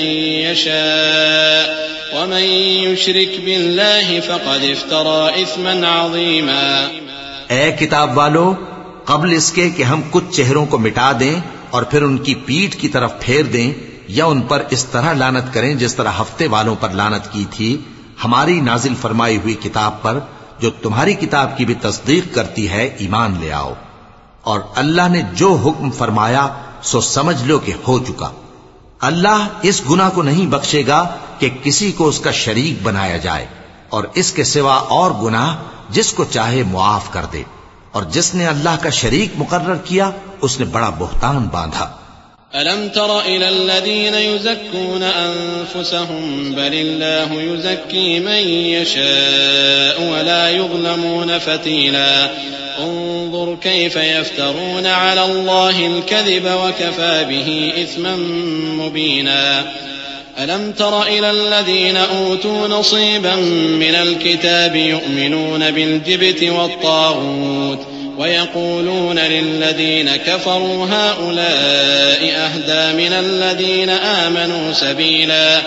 يشاء ومن يشرك بالله فقد افترى إثما عظيما. اے کتاب والو، قبل اس کے کہ ہم کچھ چہروں کو مٹا دیں اور پھر ان کی پیٹھ کی طرف پھیر دیں یا ان پر اس طرح لعنت کریں جس طرح ہفتے والوں پر لعنت کی تھی، ہماری نازل فرمائی ہوئی کتاب پر جو تمہاری کتاب کی بھی تصدیق کرتی ہے ایمان لے آؤ. اور اللہ نے جو حکم فرمایا سو سمجھ لو کہ ہو چکا. اللہ اس گناہ کو نہیں بخشے گا کہ کسی کو اس کا شریک بنایا جائے، اور اس کے سوا اور گناہ جس کو چاہے معاف کر دے. اور جس نے اللہ کا شریک مقرر کیا اس نے بڑا بہتان باندھا۔ ألم تر إلى الذين يزكون أنفسهم بل الله يزكي من يشاء ولا يظلمون فتيلا انظر كيف يفترون على الله الكذب وكفى به إثما مبينا ألم تر إلى الذين أوتوا نصيبا من الكتاب يؤمنون بالجبت والطاغوت ويقولون للذين كفروا هؤلاء أهدى من الذين آمنوا سبيلا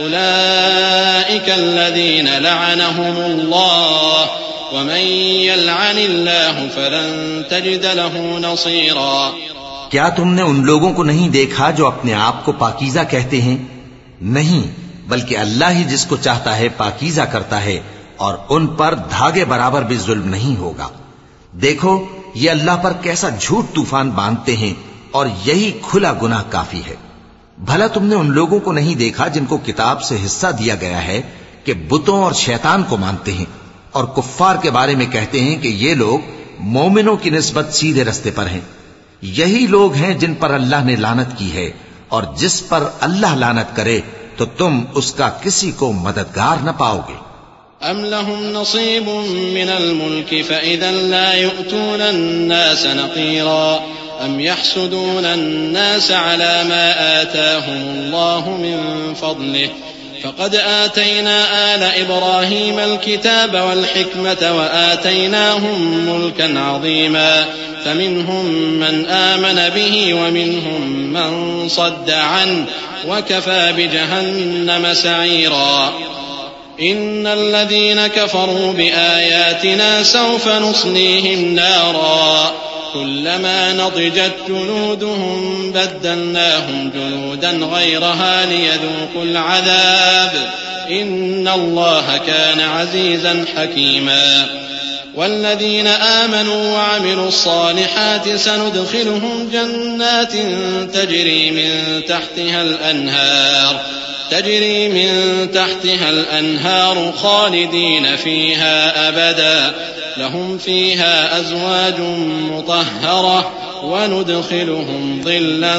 أولئك الذين لعنهم الله ومن يلعن الله فلن تجد له نصيرا۔ کیا تم نے ان لوگوں کو نہیں دیکھا جو اپنے آپ کو پاکیزہ کہتے ہیں؟ نہیں، بلکہ اللہ ہی جس کو چاہتا ہے پاکیزہ کرتا ہے، اور ان پر دھاگے برابر بھی ظلم نہیں ہوگا۔ دیکھو یہ اللہ پر کیسا جھوٹ طوفان باندھتے ہیں، اور یہی کھلا گناہ کافی ہے۔ بھلا تم نے ان لوگوں کو نہیں دیکھا جن کو کتاب سے حصہ دیا گیا ہے کہ بتوں اور شیطان کو مانتے ہیں، اور کفار کے بارے میں کہتے ہیں کہ یہ لوگ مومنوں کی نسبت سیدھے رستے پر ہیں۔ یہی لوگ ہیں جن پر اللہ نے لعنت کی ہے، اور جس پر اللہ لعنت کرے تو تم اس کا کسی کو مددگار نہ پاؤ گے۔ أم لهم نصيب من الملك فإذا لا يؤتون الناس نقيرا أم يحسدون الناس على ما آتاهم الله من فضله فقد آتينا آل إبراهيم الكتاب والحكمة وآتيناهم ملكا عظيما فمنهم من آمن به ومنهم من صد عنه وكفى بجهنم سعيرا إن الذين كفروا بآياتنا سوف نصليهم نارا كلما نضجت جلودهم بدلناهم جلودا غيرها ليذوقوا العذاب إن الله كان عزيزا حكيما والذين آمنوا وعملوا الصالحات سندخلهم جنات تجري من تحتها الأنهار تجري من تحتها الأنهار خالدين فيها أبدا لهم فيها أزواج مطهرة وندخلهم ظلا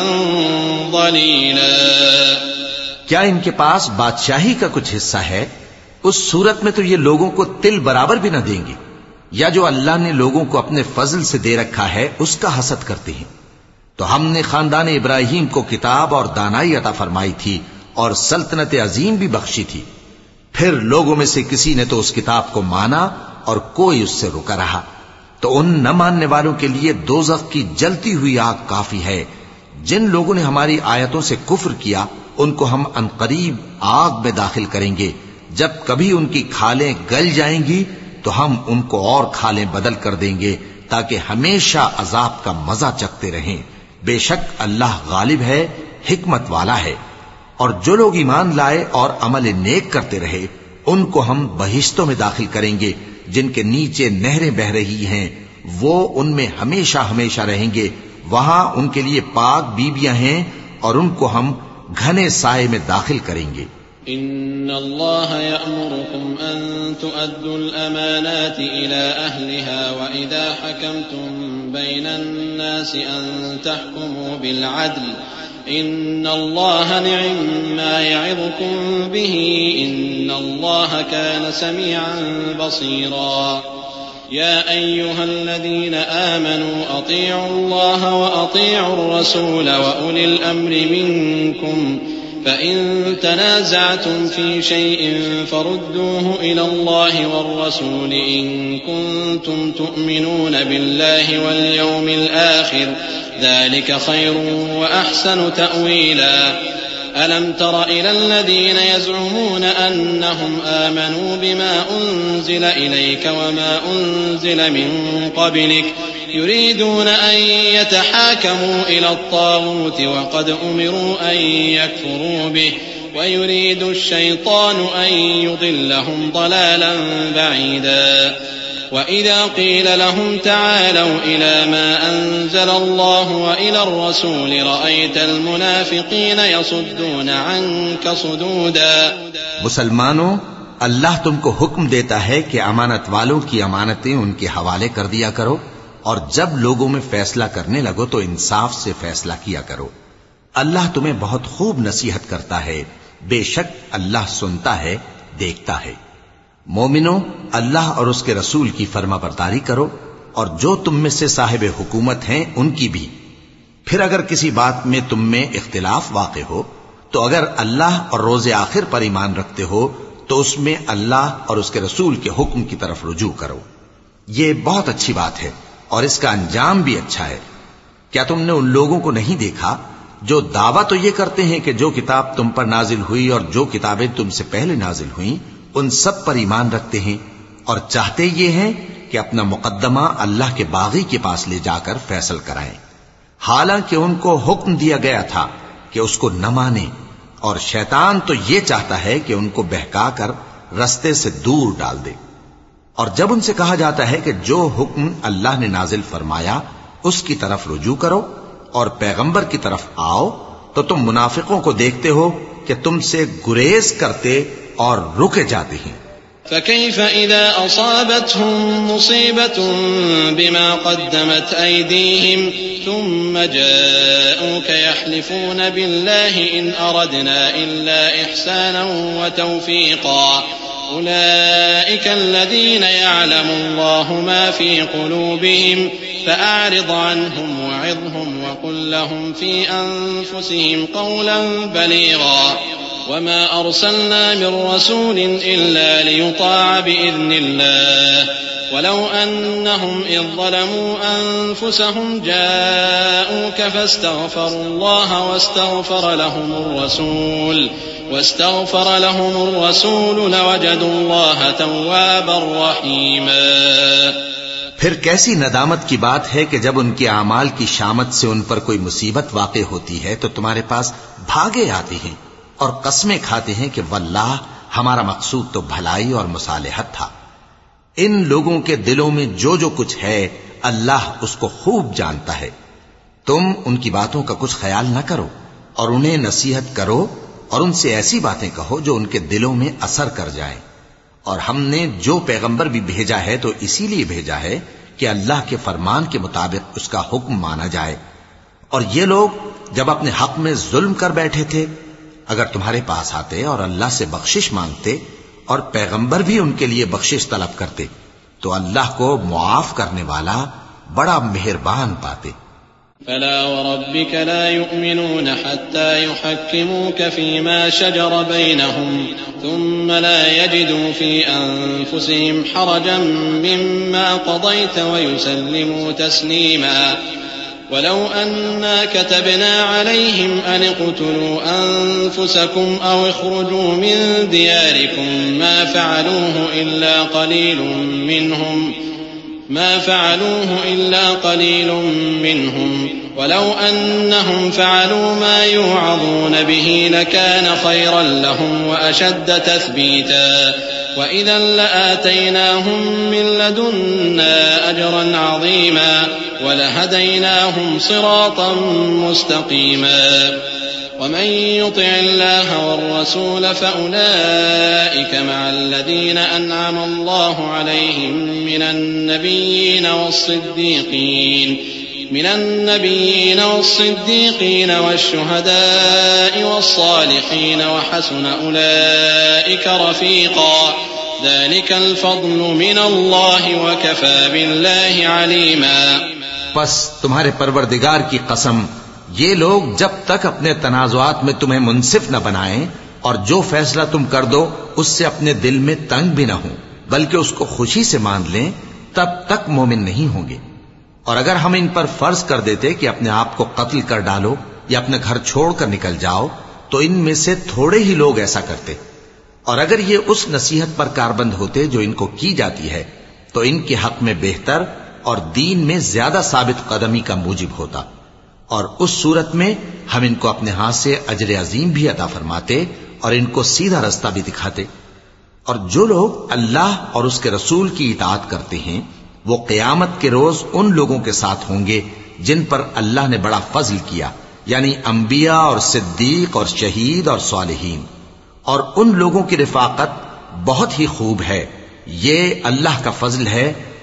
ظليلا۔ کیا ان کے پاس بادشاہی کا کچھ حصہ ہے؟ اس صورت میں تو یہ لوگوں کو تل برابر بھی نہ دیں گے، یا جو اللہ نے لوگوں کو اپنے فضل سے دے رکھا ہے اس کا حسد کرتے ہیں۔ تو ہم نے خاندان ابراہیم کو کتاب اور دانائی عطا فرمائی تھی اور سلطنت عظیم بھی بخشی تھی، پھر لوگوں میں سے کسی نے تو اس کتاب کو مانا اور کوئی اس سے رکا رہا، تو ان نہ ماننے والوں کے لیے دوزخ کی جلتی ہوئی آگ کافی ہے۔ جن لوگوں نے ہماری آیتوں سے کفر کیا ان کو ہم عنقریب آگ میں داخل کریں گے، جب کبھی ان کی کھالیں گل جائیں گی تو ہم ان کو اور کھالیں بدل کر دیں گے تاکہ ہمیشہ عذاب کا مزہ چکھتے رہیں۔ بے شک اللہ غالب ہے، حکمت والا ہے۔ اور جو لوگ ایمان لائے اور عمل نیک کرتے رہے ان کو ہم بہشتوں میں داخل کریں گے جن کے نیچے نہریں بہ رہی ہیں، وہ ان میں ہمیشہ ہمیشہ رہیں گے، وہاں ان کے لیے پاک بیویاں ہیں اور ان کو ہم گھنے سائے میں داخل کریں گے۔ إن الله يأمركم أن تؤدوا الأمانات إلى أهلها وإذا حكمتم بين الناس أن تحكموا بالعدل إن الله نعم ما يعظكم به إن الله كان سميعا بصيرا يا أيها الذين آمنوا أطيعوا الله وأطيعوا الرسول وأولي الأمر منكم فإن تنازعتم في شيء فردوه إلى الله والرسول إن كنتم تؤمنون بالله واليوم الآخر ذلك خير وأحسن تأويلا ألم تر إلى الذين يزعمون أنهم آمنوا بما أنزل إليك وما أنزل من قبلك يريدون أن يتحاكموا إلى الطاغوت وقد أمروا أن يكفروا به ويريد الشيطان أن يضلهم ضلالا بعيدا وإذا قيل لهم تعالوا إلى ما أنزل الله وإلى الرسول رأيت المنافقين يصدون عنك صدودا۔ مسلمانوں، اللہ تم کو حکم دیتا ہے کہ امانت والوں کی امانتیں ان کے حوالے کر دیا کرو اور جب لوگوں میں فیصلہ کرنے لگو تو انصاف سے فیصلہ کیا کرو. اللہ تمہیں بہت خوب نصیحت کرتا ہے، بے شک اللہ سنتا ہے، دیکھتا ہے. مومنو، اللہ اور اس کے رسول کی فرما برداری کرو، اور جو تم میں سے صاحب حکومت ہیں ان کی بھی. پھر اگر کسی بات میں تم میں اختلاف واقع ہو تو اگر اللہ اور روز آخر پر ایمان رکھتے ہو تو اس میں اللہ اور اس کے رسول کے حکم کی طرف رجوع کرو. یہ بہت اچھی بات ہے اور اس کا انجام بھی اچھا ہے. کیا تم نے ان لوگوں کو نہیں دیکھا جو دعویٰ تو یہ کرتے ہیں کہ جو کتاب تم پر نازل ہوئی اور جو کتابیں تم سے پہلے نازل ہوئیں ان سب پر ایمان رکھتے ہیں، اور چاہتے یہ ہیں کہ اپنا مقدمہ اللہ کے باغی کے پاس لے جا کر فیصل کرائیں، حالانکہ ان کو حکم دیا گیا تھا کہ اس کو نہ مانیں، اور شیطان تو یہ چاہتا ہے کہ ان کو بہکا کر رستے سے دور ڈال دے. اور جب ان سے کہا جاتا ہے کہ جو حکم اللہ نے نازل فرمایا اس کی طرف رجوع کرو اور پیغمبر کی طرف آؤ، تو تم منافقوں کو دیکھتے ہو کہ تم سے گریز کرتے اور رکے جاتے ہیں. فكيف إذا أصابتهم مصيبة بما قدمت أيديهم ثم جاءوك يحلفون بالله إن أردنا إلا إحسانا وتوفيقا أولئك الذين يعلم الله ما في قلوبهم فأعرض عنهم وعظهم وقل لهم في أنفسهم قولا بليغا وما أرسلنا من رسول إلا ليطاع بإذن الله ولو أنهم إذ ظلموا أنفسهم جاءوك فاستغفروا الله واستغفر لهم الرسول واستغفر لهم الرسول لوجدوا الله توابا رحيما. پھر کیسی ندامت کی بات ہے کہ جب ان کے اعمال کی شامت سے ان پر کوئی مصیبت واقع ہوتی ہے تو تمہارے پاس بھاگے آتے ہیں اور قسمیں کھاتے ہیں کہ واللہ ہمارا مقصود تو بھلائی اور مصالحت تھا. ان لوگوں کے دلوں میں جو جو کچھ ہے اللہ اس کو خوب جانتا ہے. تم ان کی باتوں کا کچھ خیال نہ کرو اور انہیں نصیحت کرو اور ان سے ایسی باتیں کہو جو ان کے دلوں میں اثر کر جائیں. اور ہم نے جو پیغمبر بھی بھیجا ہے تو اسی لیے بھیجا ہے کہ اللہ کے فرمان کے مطابق اس کا حکم مانا جائے. اور یہ لوگ جب اپنے حق میں ظلم کر بیٹھے تھے اگر تمہارے پاس آتے اور اللہ سے بخشش مانگتے اور پیغمبر بھی ان کے لیے بخشش طلب کرتے تو اللہ کو معاف کرنے والا بڑا مہربان پاتے. فلا وربك لا يؤمنون حتى يحكموك فيما شجر بينهم ثم لا يجدوا في أنفسهم حرجا مما قضيت ويسلموا تسليما. ولو أنا كتبنا عليهم أن اقتلوا أنفسكم أو اخرجوا من دياركم ما فعلوه إلا قليل منهم ما فعلوه إلا قليل منهم ولو أنهم فعلوا ما يوعظون به لكان خيرا لهم وأشد تثبيتا وإذا لآتيناهم من لدنا أجرا عظيما ولهديناهم صراطا مستقيما. ومن يطع الله والرسول فأولئك مع الذين أنعم الله عليهم من النبيين والصديقين من النبيين والصديقين والشهداء والصالحين وحسن أولئك رفيقا. ذلك الفضل من الله وكفى بالله عليما. پس تمہارے پروردگار کی قسم یہ لوگ جب تک اپنے تنازعات میں تمہیں منصف نہ بنائیں اور جو فیصلہ تم کر دو اس سے اپنے دل میں تنگ بھی نہ ہوں بلکہ اس کو خوشی سے مان لیں تب تک مومن نہیں ہوں گے. اور اگر ہم ان پر فرض کر دیتے کہ اپنے آپ کو قتل کر ڈالو یا اپنے گھر چھوڑ کر نکل جاؤ تو ان میں سے تھوڑے ہی لوگ ایسا کرتے. اور اگر یہ اس نصیحت پر کاربند ہوتے جو ان کو کی جاتی ہے تو ان کے حق میں بہتر اور دین میں زیادہ ثابت قدمی کا موجب ہوتا. اور اس صورت میں ہم ان کو اپنے ہاتھ سے اجر عظیم بھی عطا فرماتے اور ان کو سیدھا رستہ بھی دکھاتے. اور جو لوگ اللہ اور اس کے رسول کی اطاعت کرتے ہیں وہ قیامت کے روز ان لوگوں کے ساتھ ہوں گے جن پر اللہ نے بڑا فضل کیا، یعنی انبیاء اور صدیق اور شہید اور صالحین. اور ان لوگوں کی رفاقت بہت ہی خوب ہے. یہ اللہ کا فضل ہے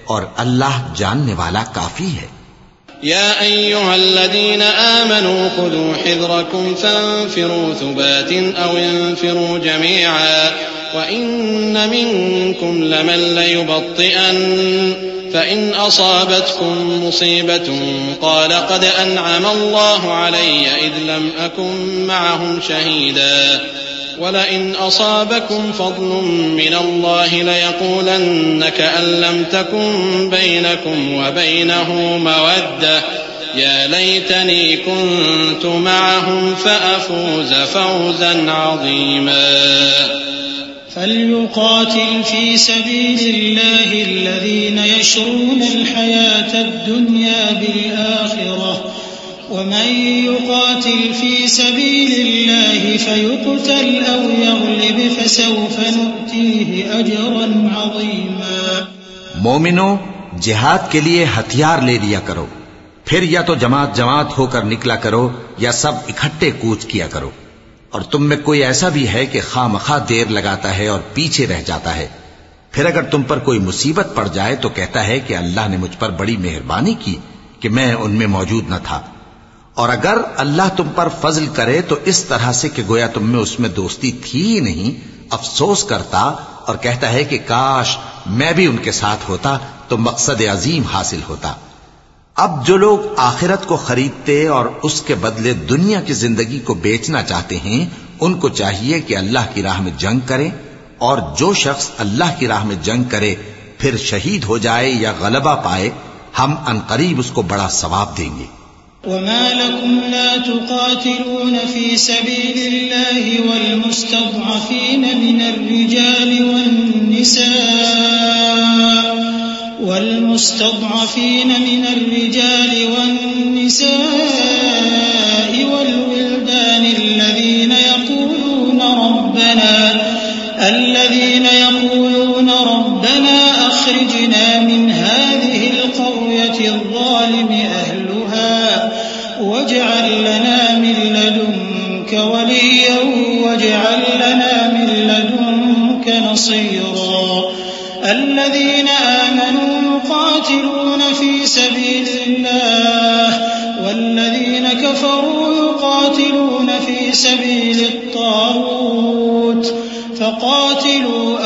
اور اللہ جاننے والا کافی ہے۔ يا أيها الذين آمنوا خذوا حذركم فانفروا ثبات أو انفروا جميعا وإن منكم لمن ليبطئن فإن أصابتكم مصيبة قال قد أنعم الله علي إذ لم أكن معهم شهيدا ولئن أصابكم فضل من الله ليقولن كأن لم تكن بينكم وبينه مودة يا ليتني كنت معهم فأفوز فوزا عظيما فليقاتل في سبيل الله الذين يشرون الحياة الدنيا بالآخرة ومن يقاتل في سبيل الله فيقتل أو يغلب فسوف نؤتيه أجرا عظيما۔ مومنو، جہاد کے لیے ہتھیار لے لیا کرو، پھر یا تو جماعت جماعت ہو کر نکلا کرو یا سب اکٹھے کوچ کیا کرو، اور تم میں کوئی ایسا بھی ہے کہ خواہ مخواہ دیر لگاتا ہے اور پیچھے رہ جاتا ہے، پھر اگر تم پر کوئی مصیبت پڑ جائے تو کہتا ہے کہ اللہ نے مجھ پر بڑی مہربانی کی کہ میں ان میں موجود نہ تھا، اور اگر اللہ تم پر فضل کرے تو اس طرح سے کہ گویا تم میں اس میں دوستی تھی ہی نہیں، افسوس کرتا اور کہتا ہے کہ کاش میں بھی ان کے ساتھ ہوتا تو مقصد عظیم حاصل ہوتا۔ اب جو لوگ آخرت کو خریدتے اور اس کے بدلے دنیا کی زندگی کو بیچنا چاہتے ہیں، ان کو چاہیے کہ اللہ کی راہ میں جنگ کریں، اور جو شخص اللہ کی راہ میں جنگ کرے پھر شہید ہو جائے یا غلبہ پائے، ہم عنقریب اس کو بڑا ثواب دیں گے۔ وما لكم لا تقاتلون في سبيل الله والمستضعفين من الرجال والنساء والمستضعفين من الرجال والنساء والولدان الذين يقولون ربنا الذين يقولون ربنا أخرجنا من هذه القرية الظالم أهلها واجعل لنا من لدنك وليا واجعل لنا من لدنك نصيرا الذين آمنوا يقاتلون في سبيل الله والذين كفروا يقاتلون في سبيل الطاغوت فقاتلوا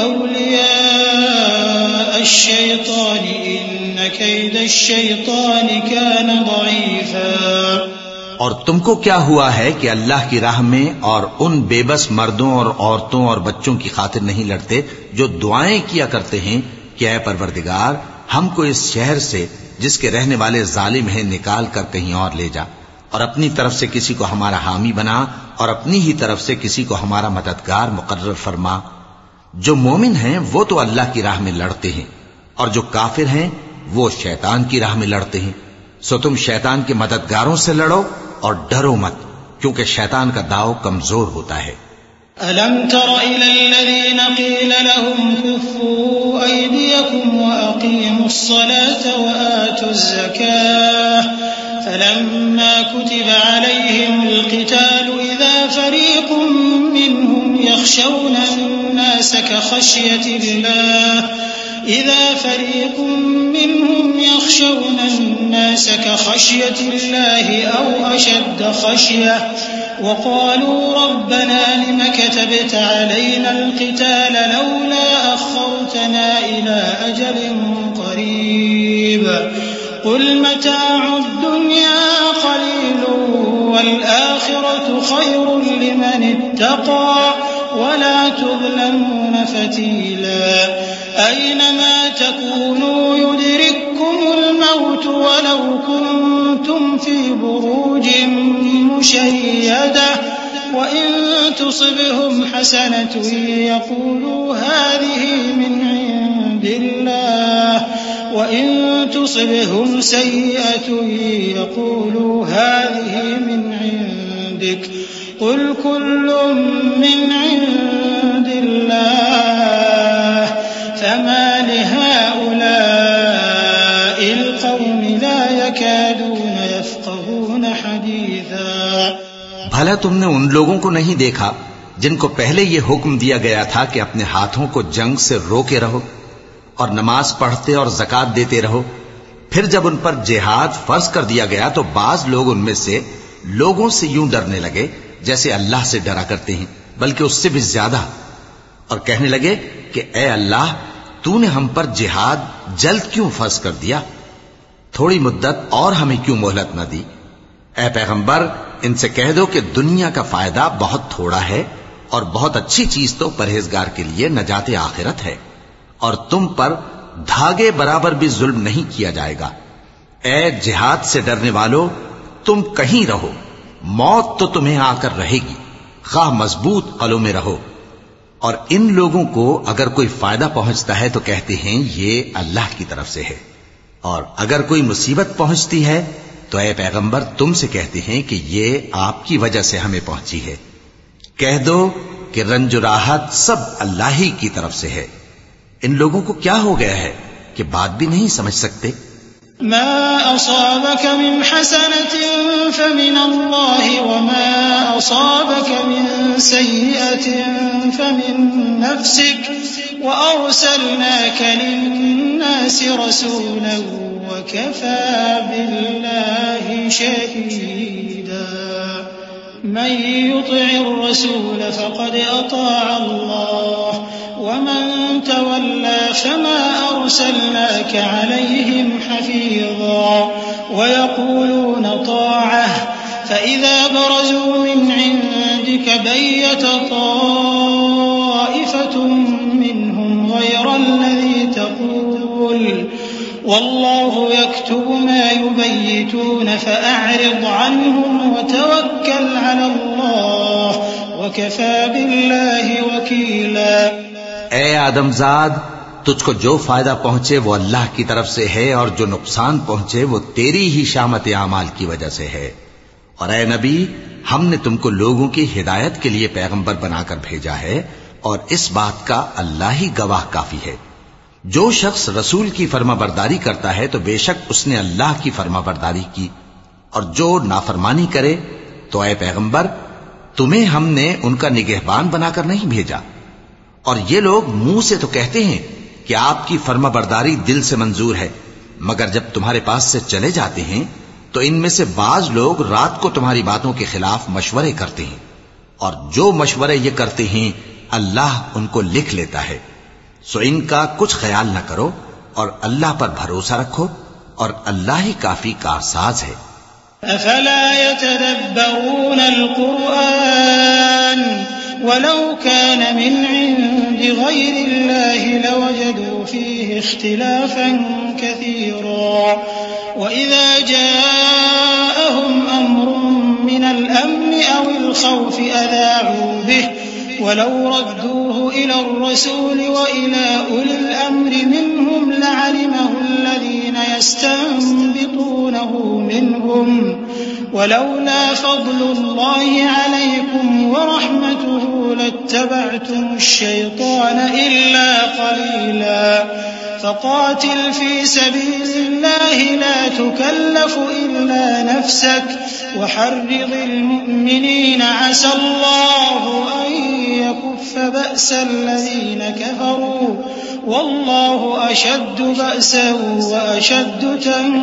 أولياء الشيطان إن كيد الشيطان كان ضعيفا۔ اور تم کو کیا ہوا ہے کہ اللہ کی راہ میں اور ان بے بس مردوں اور عورتوں اور بچوں کی خاطر نہیں لڑتے جو دعائیں کیا کرتے ہیں کہ اے پروردگار ہم کو اس شہر سے جس کے رہنے والے ظالم ہیں نکال کر کہیں اور لے جا، اور اپنی طرف سے کسی کو ہمارا حامی بنا اور اپنی ہی طرف سے کسی کو ہمارا مددگار مقرر فرما۔ جو مومن ہیں وہ تو اللہ کی راہ میں لڑتے ہیں، اور جو کافر ہیں وہ شیطان کی راہ میں لڑتے ہیں، سو تم شیطان کے مددگاروں سے لڑو اور ڈرو مت، کیونکہ شیطان کا داؤ کمزور ہوتا ہے۔ أَلَمْ تَرَ إِلَى الَّذِينَ قِيلَ لَهُمْ كُفُّوا أَيْدِيَكُمْ وَأَقِيمُوا الصَّلَاةَ وَآتُوا الزَّكَاةَ فَلَمَّا كُتِبَ عَلَيْهِمُ الْقِتَالُ إِذَا فَرِيقٌ مِّنْهُمْ يَخْشَوْنَ النَّاسَ كَخَشْيَةِ اللَّهِ إذا فريق منهم يخشون الناس كخشية الله أو أشد خشية وقالوا ربنا لم كتبت علينا القتال لولا أخرتنا إلى أجل قريب قل متاع الدنيا قليل والآخرة خير لمن اتقى ولا تظلمون فتيلا أينما تكونوا يدرككم الموت ولو كنتم في بروج مشيدة وإن تصبهم حسنة يقولوا هذه من عند الله وإن تصبهم سيئة يقولوا هذه من عندك قل كل من عند الله فما لهؤلاء القوم لا يكادون يفقهون حديثا۔ بھلا تم نے ان لوگوں کو نہیں دیکھا جن کو پہلے یہ حکم دیا گیا تھا کہ اپنے ہاتھوں کو جنگ سے روکے رہو، اور نماز پڑھتے اور زکات دیتے رہو. پھر جب ان پر جہاد فرض کر دیا گیا تو بعض لوگ ان میں سے لوگوں سے یوں ڈرنے لگے جیسے اللہ سے ڈرا کرتے ہیں، بلکہ اس سے بھی زیادہ، اور کہنے لگے کہ اے اللہ، تو نے ہم پر جہاد جلد کیوں فرض کر دیا؟ تھوڑی مدت اور ہمیں کیوں مہلت نہ دی؟ اے پیغمبر، ان سے کہہ دو کہ دنیا کا فائدہ بہت تھوڑا ہے اور بہت اچھی چیز تو پرہیزگار کے لیے نجات آخرت ہے، اور تم پر دھاگے برابر بھی ظلم نہیں کیا جائے گا. اے جہاد سے ڈرنے والو، تم کہیں رہو، موت تو تمہیں آ کر رہے گی، خواہ مضبوط قلعوں میں رہو. اور ان لوگوں کو اگر کوئی فائدہ پہنچتا ہے تو کہتے ہیں یہ اللہ کی طرف سے ہے، اور اگر کوئی مصیبت پہنچتی ہے تو اے پیغمبر تم سے کہتے ہیں کہ یہ آپ کی وجہ سے ہمیں پہنچی ہے. کہہ دو کہ رنج و راحت سب اللہ ہی کی طرف سے ہے. ان لوگوں کو کیا ہو گیا ہے کہ بات بھی نہیں سمجھ سکتے؟ ما أصابك من حسنة فمن الله وما أصابك من سيئة فمن نفسك وأرسلناك للناس رسولا وكفى بالله شهيدا. من يطع الرسول فقد أطاع الله ومن تولى فما أرسلناك عليهم حفيظا. ويقولون طاعة فإذا برزوا من عندك بيت طائفة منهم غير الذي تقول والله يكتب ما يبيتون فأعرض عنهم وتوكل على الله وكفى بالله وكيلا. اے آدم زاد، تجھ کو جو فائدہ پہنچے وہ اللہ کی طرف سے ہے، اور جو نقصان پہنچے وہ تیری ہی شامت اعمال کی وجہ سے ہے. اور اے نبی، ہم نے تم کو لوگوں کی ہدایت کے لیے پیغمبر بنا کر بھیجا ہے، اور اس بات کا اللہ ہی گواہ کافی ہے. جو شخص رسول کی فرما برداری کرتا ہے تو بے شک اس نے اللہ کی فرما برداری کی، اور جو نافرمانی کرے تو اے پیغمبر تمہیں ہم نے ان کا نگہبان بنا کر نہیں بھیجا. اور یہ لوگ منہ سے تو کہتے ہیں کہ آپ کی فرما برداری دل سے منظور ہے، مگر جب تمہارے پاس سے چلے جاتے ہیں تو ان میں سے بعض لوگ رات کو تمہاری باتوں کے خلاف مشورے کرتے ہیں، اور جو مشورے یہ کرتے ہیں اللہ ان کو لکھ لیتا ہے. سو ان کا کچھ خیال نہ کرو اور اللہ پر بھروسہ رکھو، اور اللہ ہی کافی کارساز ہے. افلا يتدبرون القرآن ولو كان من عند غير الله لوجدوا فيه اختلافا كثيرا. وإذا جاءهم أمر من الأمن أو الخوف أذاعوا به ولو ردوه إلى الرسول وإلى أولي الأمر منهم لعلمه الذين يستنبطونه منهم ولولا فضل الله عليكم ورحمته لاتبعتم الشيطان إلا قليلا. فقاتل في سبيل الله لا تكلف إلا نفسك وحرض المؤمنين عسى الله أن يكف بأس الذين كفروا والله أشد بأسا وأشد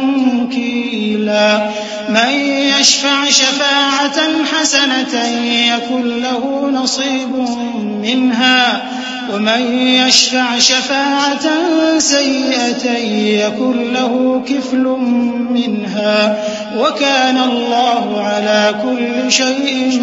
تنكيلا. من يشفع شفاعة حسنة يكن له نصيب منها ومن يشفع شفاعة سيئة يكن له كفل منها وكان الله على كل شيء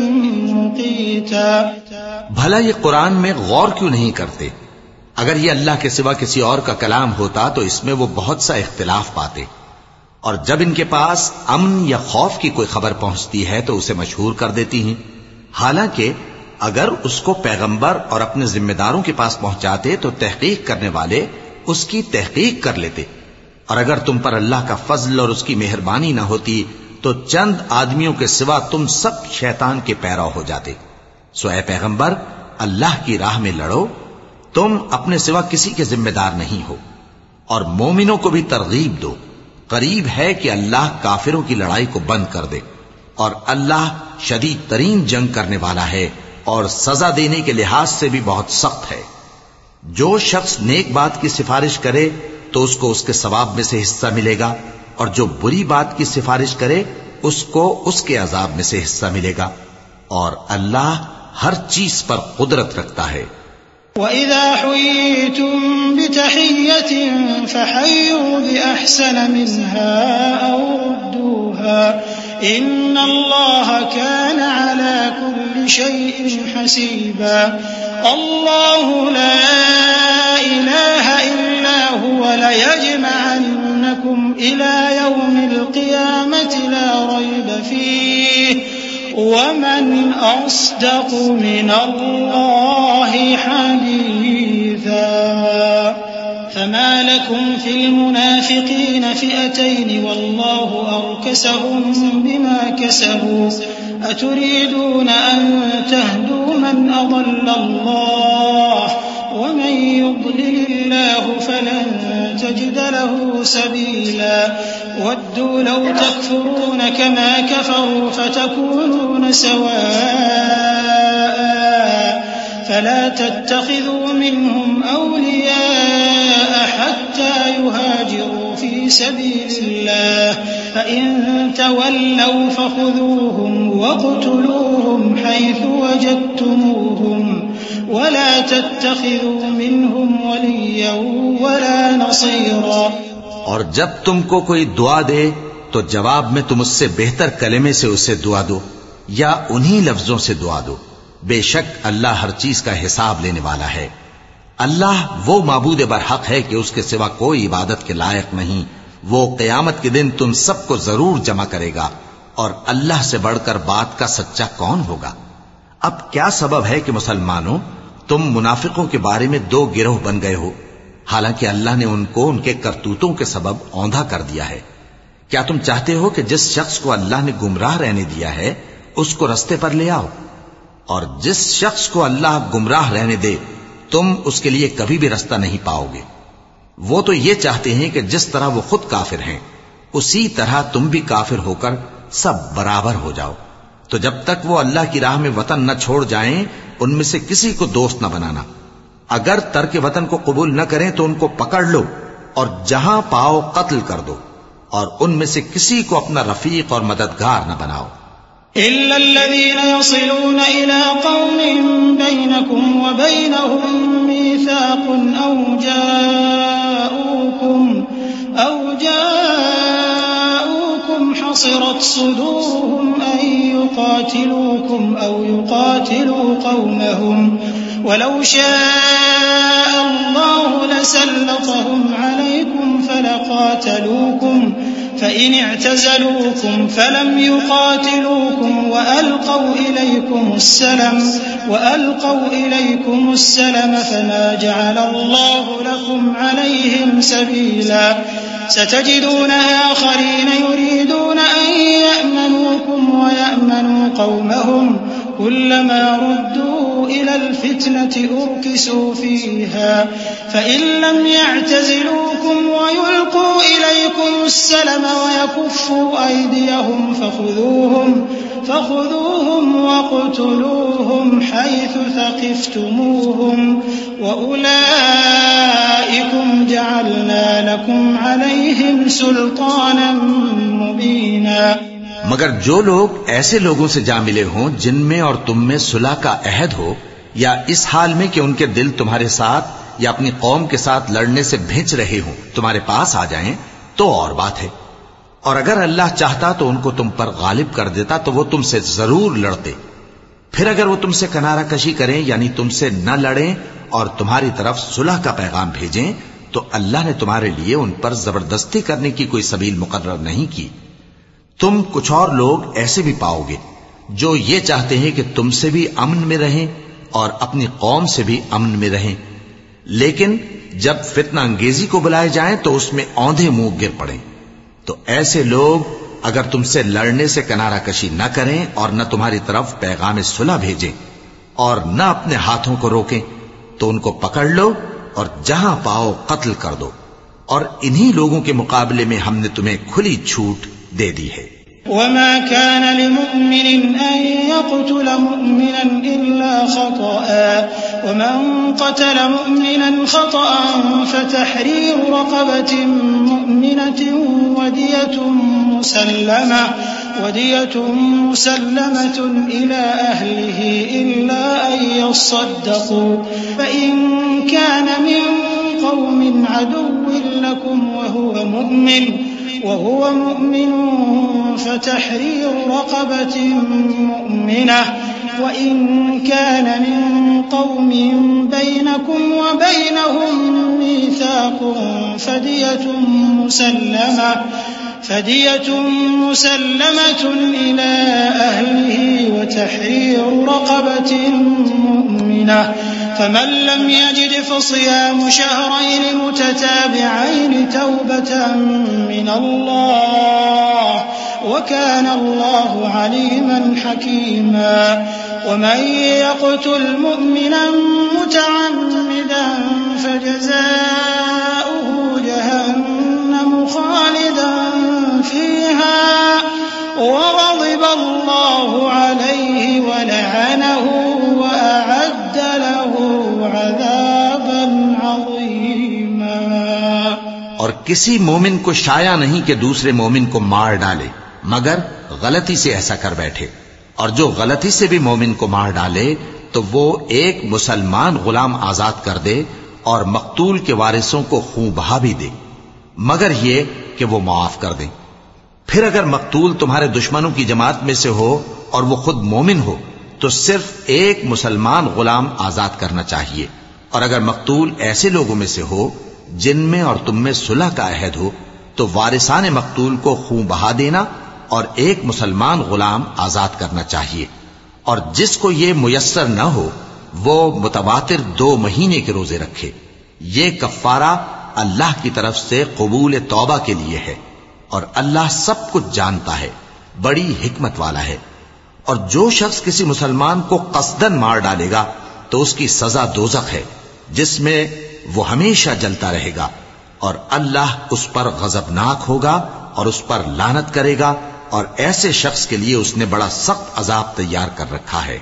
مقيتا. بھلا یہ قرآن میں غور کیوں نہیں کرتے؟ اگر یہ اللہ کے سوا کسی اور کا کلام ہوتا تو اس میں وہ بہت سا اختلاف پاتے. اور جب ان کے پاس امن یا خوف کی کوئی خبر پہنچتی ہے تو اسے مشہور کر دیتی ہیں، حالانکہ اگر اس کو پیغمبر اور اپنے ذمہ داروں کے پاس پہنچاتے تو تحقیق کرنے والے اس کی تحقیق کر لیتے. اور اگر تم پر اللہ کا فضل اور اس کی مہربانی نہ ہوتی تو چند آدمیوں کے سوا تم سب شیطان کے پیرو ہو جاتے. سو اے پیغمبر، اللہ کی راہ میں لڑو، تم اپنے سوا کسی کے ذمہ دار نہیں ہو. اور مومنوں کو بھی ترغیب دو، قریب ہے کہ اللہ کافروں کی لڑائی کو بند کر دے، اور اللہ شدید ترین جنگ کرنے والا ہے اور سزا دینے کے لحاظ سے بھی بہت سخت ہے. جو شخص نیک بات کی سفارش کرے تو اس کو اس کے ثواب میں سے حصہ ملے گا، اور جو بری بات کی سفارش کرے اس کو اس کے عذاب میں سے حصہ ملے گا، اور اللہ ہر چیز پر قدرت رکھتا ہے۔ وَإِذَا حُيِّيتُم بِتَحِيَّةٍ فَحَيُّوا بِأَحْسَنَ مِنْهَا أَوْ رُدُّوهَا إِنَّ اللَّهَ كَانَ عَلَى كُلِّ شَيْءٍ حَسِيبًا اللَّهُ لَا إِلَٰهَ إِلَّا هُوَ لَيَجْمَعَنَّكُمْ إِلَىٰ يَوْمِ الْقِيَامَةِ لَا رَيْبَ فِيهِ وَمَنْ أَصْدَقُ مِنَ اللَّهِ حَدِيثًا فَمَا لَكُمْ فِي الْمُنَافِقِينَ فِئَتَيْنِ وَاللَّهُ أَرْكَسَهُم بِمَا كَسَبُوا أَتُرِيدُونَ أَن تَهْدُوا مَنْ أَضَلَّ اللَّهُ وَمَن يُضْلِلِ اللَّهُ فَلَن تَجِدَ لَهُ سَبِيلًا وَدُّوا لَوْ تَكْفُرُونَ كَمَا كَفَرُوا فَتَكُونُونَ سَوَاءً فَلَا تَتَّخِذُوا مِنْهُمْ أَوْلِيَاءَ حَتَّى يُهَاجِرُوا فِي سَبِيلِ اللَّهِ فَإِن تَوَلَّوْا فَخُذُوهُمْ وَاقْتُلُوهُمْ حَيْثُ وَجَدتُّمُوهُمْ وَلَا تَتَّخِذُوا مِنْهُمْ وَلِيًّا وَلَا نَصِيرًا۔ اور جب تم کو کوئی دعا دے تو جواب میں تم اس سے بہتر کلمے سے اسے دعا دو یا انہی لفظوں سے دعا دو، بے شک اللہ ہر چیز کا حساب لینے والا ہے۔ اللہ وہ معبود برحق ہے کہ اس کے سوا کوئی عبادت کے لائق نہیں، وہ قیامت کے دن تم سب کو ضرور جمع کرے گا، اور اللہ سے بڑھ کر بات کا سچا کون ہوگا؟ اب کیا سبب ہے کہ مسلمانوں تم منافقوں کے بارے میں دو گروہ بن گئے ہو، حالانکہ اللہ نے ان کو ان کے کرتوتوں کے سبب اوندھا کر دیا ہے؟ کیا تم چاہتے ہو کہ جس شخص کو اللہ نے گمراہ رہنے دیا ہے اس کو رستے پر لے آؤ، اور جس شخص کو اللہ گمراہ رہنے دے تم اس کے لیے کبھی بھی رستہ نہیں پاؤ گے؟ وہ تو یہ چاہتے ہیں کہ جس طرح وہ خود کافر ہیں اسی طرح تم بھی کافر ہو کر سب برابر ہو جاؤ۔ تو جب تک وہ اللہ کی راہ میں وطن نہ چھوڑ جائیں ان میں سے کسی کو دوست نہ بنانا، اگر ترک وطن کو قبول نہ کریں تو ان کو پکڑ لو اور جہاں پاؤ قتل کر دو، اور ان میں سے کسی کو اپنا رفیق اور مددگار نہ بناؤ۔ إِلَّا الَّذِينَ يَصِلُونَ إِلَىٰ قَوْمٍ بَيْنَكُمْ وَبَيْنَهُم مِّيثَاقٌ أَوْ جَاءُوكُمْ أَوْ جَاءُوكُمْ حَصِرَتْ صُدُورُهُمْ أَن يُقَاتِلُوكُمْ أَوْ يُقَاتِلُوا قَوْمَهُمْ وَلَوْ شَاءَ اللَّهُ لَسَلَّطَهُمْ عَلَيْكُمْ فَلَقَاتَلُوكُمْ فَإِنِ اعْتَزَلُوكُمْ فَلَمْ يُقَاتِلُوكُمْ وَأَلْقَوْا إِلَيْكُمُ السَّلَمَ وَأَلْقَوْا إِلَيْكُمُ السَّلَمَ فَمَا جَعَلَ اللَّهُ لَكُمْ عَلَيْهِمْ سَبِيلًا سَتَجِدُونَ آخَرِينَ يُرِيدُونَ أَن يَأْمَنُوكُمْ وَيَأْمَنُوا قَوْمَهُمْ كُلَّمَا رُدُّوا إِلَى الْفِتْنَةِ أُرْكِسُوا فِيهَا فَإِن لَّمْ يَعْتَزِلُوكُمْ وَيُلْقُوا إِلَيْكُمُ السَّلَمَ وَيَكُفُّوا أَيْدِيَهُمْ فَخُذُوهُمْ فَخُذُوهُمْ وَاقْتُلُوهُمْ حَيْثُ ثَقِفْتُمُوهُمْ وَأُولَٰئِكُمْ جَعَلْنَا لَكُمْ عَلَيْهِمْ سُلْطَانًا مُّبِينًا۔ مگر جو لوگ ایسے لوگوں سے جا ملے ہوں جن میں اور تم میں صلح کا عہد ہو، یا اس حال میں کہ ان کے دل تمہارے ساتھ یا اپنی قوم کے ساتھ لڑنے سے بھنچ رہے ہوں، تمہارے پاس آ جائیں تو اور بات ہے، اور اگر اللہ چاہتا تو ان کو تم پر غالب کر دیتا تو وہ تم سے ضرور لڑتے۔ پھر اگر وہ تم سے کنارہ کشی کریں یعنی تم سے نہ لڑیں اور تمہاری طرف صلح کا پیغام بھیجیں تو اللہ نے تمہارے لیے ان پر زبردستی کرنے کی کوئی سبیل مقرر نہیں کی۔ تم کچھ اور لوگ ایسے بھی پاؤ گے جو یہ چاہتے ہیں کہ تم سے بھی امن میں رہیں اور اپنی قوم سے بھی امن میں رہیں، لیکن جب فتنہ انگیزی کو بلائے جائیں تو اس میں اوندھے منہ گر پڑیں۔ تو ایسے لوگ اگر تم سے لڑنے سے کنارہ کشی نہ کریں اور نہ تمہاری طرف پیغام صلح بھیجیں اور نہ اپنے ہاتھوں کو روکیں تو ان کو پکڑ لو اور جہاں پاؤ قتل کر دو، اور انہی لوگوں کے مقابلے میں ہم نے تمہیں کھلی چھوٹ دے دی ہے۔ وما كان لمؤمن أن يقتل مؤمنا إلا خطأ ومن قتل مؤمنا خطأ فتحرير رقبة مؤمنة ودية مسلمة ودية مسلمة إلى أهله إلا أن يصدقوا فإن كان من قوم عدو لكم وهو مؤمن وهو مؤمن فتحرير رقبة مؤمنة وإن كان من قوم بينكم وبينهم ميثاق فدية مسلمة فدية مسلمة إلى أهله وتحرير رقبة مؤمنة فمن لم يجد فصيام شهرين متتابعين توبة من الله وكان الله عليما حكيما ومن يقتل مؤمنا متعمدا فجزاؤه جهنم خالدا فيها وغضب الله عليه ولعنه وأعد له عذابا عظيما۔ اور کسی مومن کو شایع نہیں کہ دوسرے مومن کو مار ڈالے مگر غلطی سے ایسا کر بیٹھے، اور جو غلطی سے بھی مومن کو مار ڈالے تو وہ ایک مسلمان غلام آزاد کر دے اور مقتول کے وارثوں کو خون بہا بھی دے، مگر یہ کہ وہ معاف کر دیں۔ پھر اگر مقتول تمہارے دشمنوں کی جماعت میں سے ہو اور وہ خود مومن ہو تو صرف ایک مسلمان غلام آزاد کرنا چاہیے، اور اگر مقتول ایسے لوگوں میں سے ہو جن میں اور تم میں صلح کا عہد ہو تو وارثان مقتول کو خون بہا دینا اور ایک مسلمان غلام آزاد کرنا چاہیے، اور جس کو یہ میسر نہ ہو وہ متواتر دو مہینے کے روزے رکھے۔ یہ کفارہ اللہ کی طرف سے قبول توبہ کے لیے ہے، اور اللہ سب کچھ جانتا ہے، بڑی حکمت والا ہے۔ اور جو شخص کسی مسلمان کو قصدن مار ڈالے گا تو اس کی سزا دوزخ ہے جس میں وہ ہمیشہ جلتا رہے گا، اور اللہ اس پر غضبناک ہوگا اور اس پر لعنت کرے گا، اور ایسے شخص کے لیے اس نے بڑا سخت عذاب تیار کر رکھا ہے۔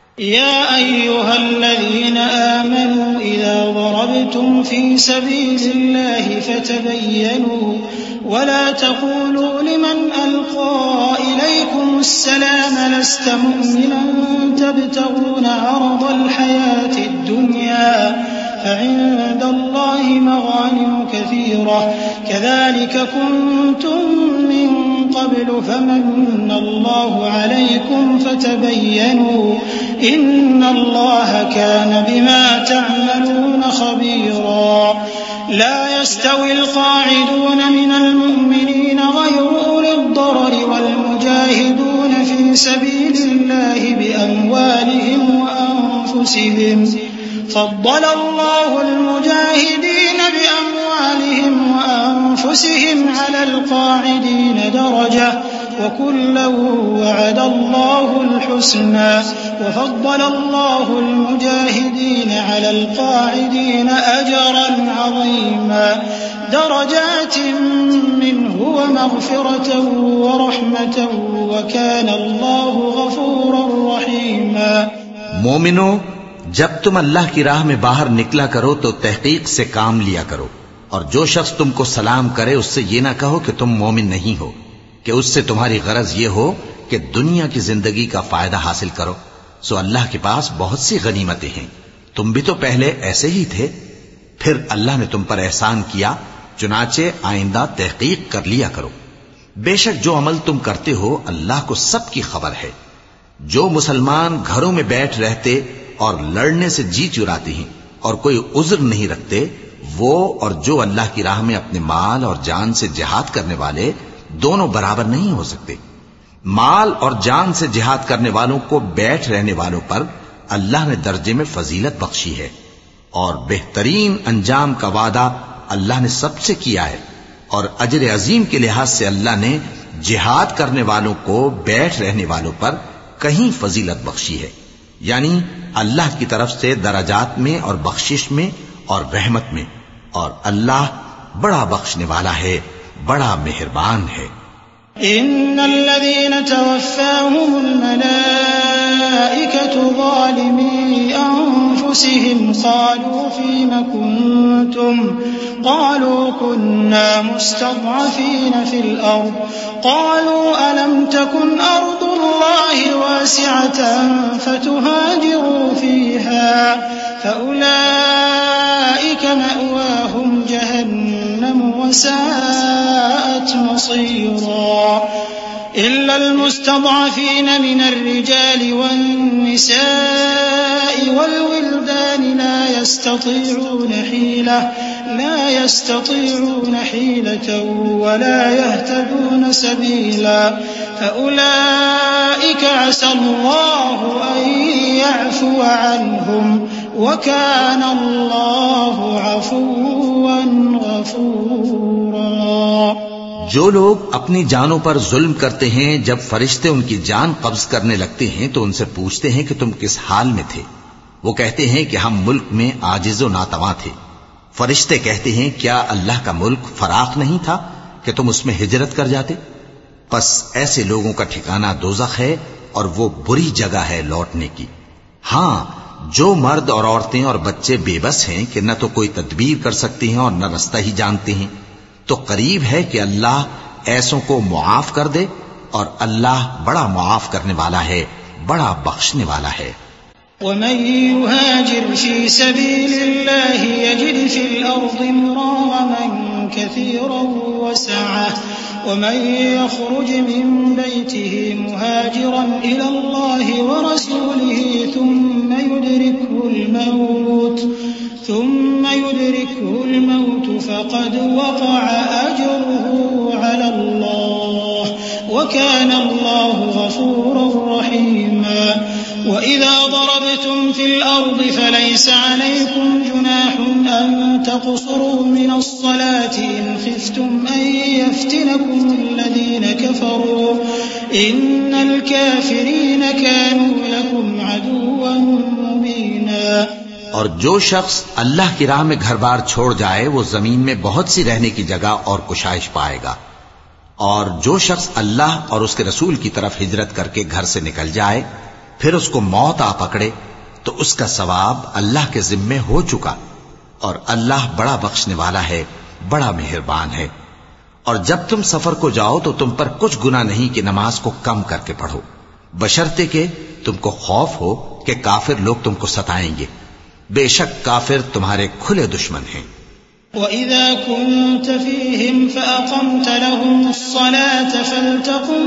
يا أيها الذين آمنوا إذا ضربتم في سبيل الله فتبينوا ولا تقولوا لمن ألقى إليكم السلام لست مؤمنا تبتغون عرض الحياة الدنيا فعند الله مغانم كثيرة كذلك كنتم من قبل فمن الله عليكم فتبينوا إن الله كان بما تعملون خبيرا لا يستوي القاعدون من المؤمنين غير أولي الضرر والمجاهدون في سبيل الله بأموالهم وأنفسهم فضل الله المجاهدين بأموالهم وأنفسهم على القاعدين درجة وكلا وعد الله الحسنى وفضل الله المجاهدين على القاعدين أجرا عظيما درجات منه ومغفرة ورحمة وكان الله غفورا رحيما۔ مومنو، جب تم اللہ کی راہ میں باہر نکلا کرو تو تحقیق سے کام لیا کرو، اور جو شخص تم کو سلام کرے اس سے یہ نہ کہو کہ تم مومن نہیں ہو، کہ اس سے تمہاری غرض یہ ہو کہ دنیا کی زندگی کا فائدہ حاصل کرو۔ سو اللہ کے پاس بہت سی غنیمتیں ہیں، تم بھی تو پہلے ایسے ہی تھے، پھر اللہ نے تم پر احسان کیا، چنانچہ آئندہ تحقیق کر لیا کرو۔ بے شک جو عمل تم کرتے ہو اللہ کو سب کی خبر ہے۔ جو مسلمان گھروں میں بیٹھ رہتے اور لڑنے سے جی چراتے ہیں اور کوئی عذر نہیں رکھتے، وہ اور جو اللہ کی راہ میں اپنے مال اور جان سے جہاد کرنے والے دونوں برابر نہیں ہو سکتے۔ مال اور جان سے جہاد کرنے والوں کو بیٹھ رہنے والوں پر اللہ نے درجے میں فضیلت بخشی ہے، اور بہترین انجام کا وعدہ اللہ نے سب سے کیا ہے، اور اجر عظیم کے لحاظ سے اللہ نے جہاد کرنے والوں کو بیٹھ رہنے والوں پر کہیں فضیلت بخشی ہے، یعنی اللہ کی طرف سے درجات میں اور بخشش میں اور رحمت میں، اور اللہ بڑا بخشنے والا ہے، بڑا مہربان ہے۔ إن الذين توفاهم الملائكة ظالمي أنفسهم قالوا فيم كنتم قالوا كنا مستضعفين في الأرض قالوا ألم تكن أرض الله واسعة فتهاجروا فيها فأولئك مأواهم جهنم وساءت مصيرا إلا المستضعفين من الرجال والنساء والولدان لا يستطيعون حيلة لا يستطيعون حيلة ولا يهتدون سبيلا فأولئك عسى الله أن يعفو عنهم وكان الله عفوا غفورا. جو لوگ اپنی جانوں پر ظلم کرتے ہیں جب فرشتے ان کی جان قبض کرنے لگتے ہیں تو ان سے پوچھتے ہیں کہ تم کس حال میں تھے. وہ کہتے ہیں کہ ہم ملک میں عاجز و ناتواں تھے. فرشتے کہتے ہیں کیا اللہ کا ملک فراخ نہیں تھا کہ تم اس میں ہجرت کر جاتے؟ پس ایسے لوگوں کا ٹھکانہ دوزخ ہے اور وہ بری جگہ ہے لوٹنے کی. ہاں جو مرد اور عورتیں اور بچے بے بس ہیں کہ نہ تو کوئی تدبیر کر سکتے ہیں اور نہ رستہ ہی جانتے ہیں تو قریب ہے کہ اللہ ایسوں کو معاف کر دے اور اللہ بڑا معاف کرنے والا ہے بڑا بخشنے والا ہے. ومن يهاجر في سبيل الله يجد في الأرض مراغما كثيرا وسعة ومن يخرج من بيته مهاجرا إلى الله ورسوله ثم يدركه الموت ثم يدركه الموت فقد وقع أجره على الله وكان الله غفورا رحيما. وإذا ضربتم في الأرض فليس عليكم جناح أن تقصروا من الصلاة إن خفتم أن يفتنكم الذين كفروا إن الكافرين كانوا لكم عدوا مبينا. اور جو شخص اللہ کی راہ میں گھر بار چھوڑ جائے وہ زمین میں بہت سی رہنے کی جگہ اور کشائش پائے گا. اور جو شخص اللہ اور اس کے رسول کی طرف ہجرت کر کے گھر سے نکل جائے پھر اس کو موت آ پکڑے تو اس کا ثواب اللہ کے ذمے ہو چکا اور اللہ بڑا بخشنے والا ہے بڑا مہربان ہے. اور جب تم سفر کو جاؤ تو تم پر کچھ گناہ نہیں کہ نماز کو کم کر کے پڑھو بشرطے کہ تم کو خوف ہو کہ کافر لوگ تم کو ستائیں گے. بے شک کافر تمہارے کھلے دشمن ہیں. وَإِذَا كُنْتَ فِيهِمْ فَأَقَمْتَ لَهُمُ الصَّلَاةَ فَلْتَقُمْ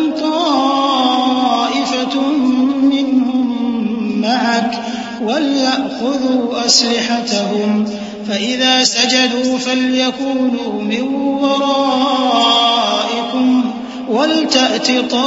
طَائِفَةٌ مِّنْهُمْ مَعَكَ وَلْيَأْخُذُوا أَسْلِحَتَهُمْ فَإِذَا سَجَدُوا فَلْيَكُونُوا مِنْ وَرَائِكُمْ وَلْتَأْتِ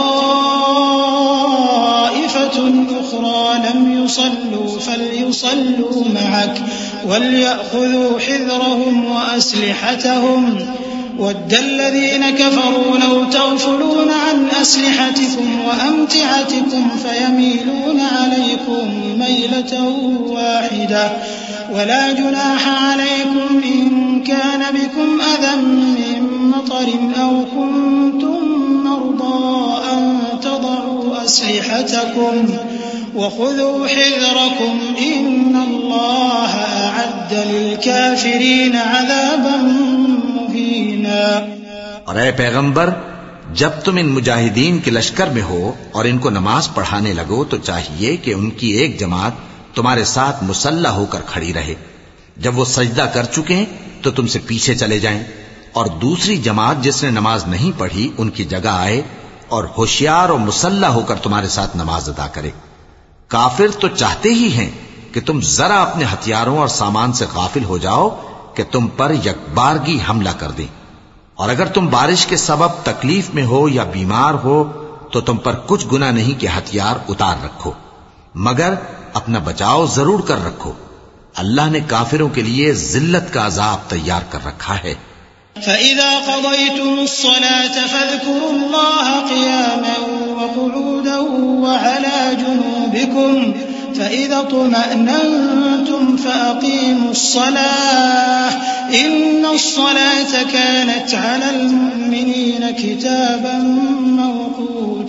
طَائِفَةٌ أُخْرَى لَمْ يُصَلُّوا فَلْيُصَلُّوا مَعَكَ وَلْيَأْخُذُوا حِذْرَهُمْ وَأَسْلِحَتَهُمْ وَدَّ الَّذِينَ كَفَرُوا لَوْ تَغْفُلُونَ عَنْ أَسْلِحَتِكُمْ وَأَمْتِعَتِكُمْ فَيَمِيلُونَ عَلَيْكُمْ مَيْلَةً وَاحِدَةً وَلَا جُنَاحَ عَلَيْكُمْ إِن كَانَ بِكُمْ أَذًى مِّن مَّطَرٍ أَوْ كُنتُم مَّرْضَىٰ أَن تَضَعُوا أَسْلِحَتَكُمْ وَخُذُوا حِذْرَكُمْ إِنَّ اللَّهَ أَعَدَّ لِلْكَافِرِينَ عَذَابًا مُّهِينًا. اور اے پیغمبر جب تم ان مجاہدین کے لشکر میں ہو اور ان کو نماز پڑھانے لگو تو چاہیے کہ ان کی ایک جماعت تمہارے ساتھ مسلح ہو کر کھڑی رہے. جب وہ سجدہ کر چکے ہیں تو تم سے پیچھے چلے جائیں اور دوسری جماعت جس نے نماز نہیں پڑھی ان کی جگہ آئے اور ہوشیار اور مسلح ہو کر تمہارے ساتھ نماز ادا کرے. کافر تو چاہتے ہی ہیں کہ تم ذرا اپنے ہتھیاروں اور سامان سے غافل ہو جاؤ کہ تم پر یکبارگی حملہ کر دیں. اور اگر تم بارش کے سبب تکلیف میں ہو یا بیمار ہو تو تم پر کچھ گناہ نہیں کہ ہتھیار اتار رکھو مگر اپنا بچاؤ ضرور کر رکھو. اللہ نے کافروں کے لیے ذلت کا عذاب تیار کر رکھا ہے. فَإِذَا قَضَيْتُمُ الصَّلَاةَ فَاذْكُرُوا اللَّهَ قِيَامًا وَقُعُودًا وَعَلَى جُنُوبِكُمْ فَإِذَا اطْمَأْنَنْتُمْ فَأَقِيمُوا الصَّلَاةَ إِنَّ الصَّلَاةَ كَانَتْ عَلَى الْمُؤْمِنِينَ كِتَابًا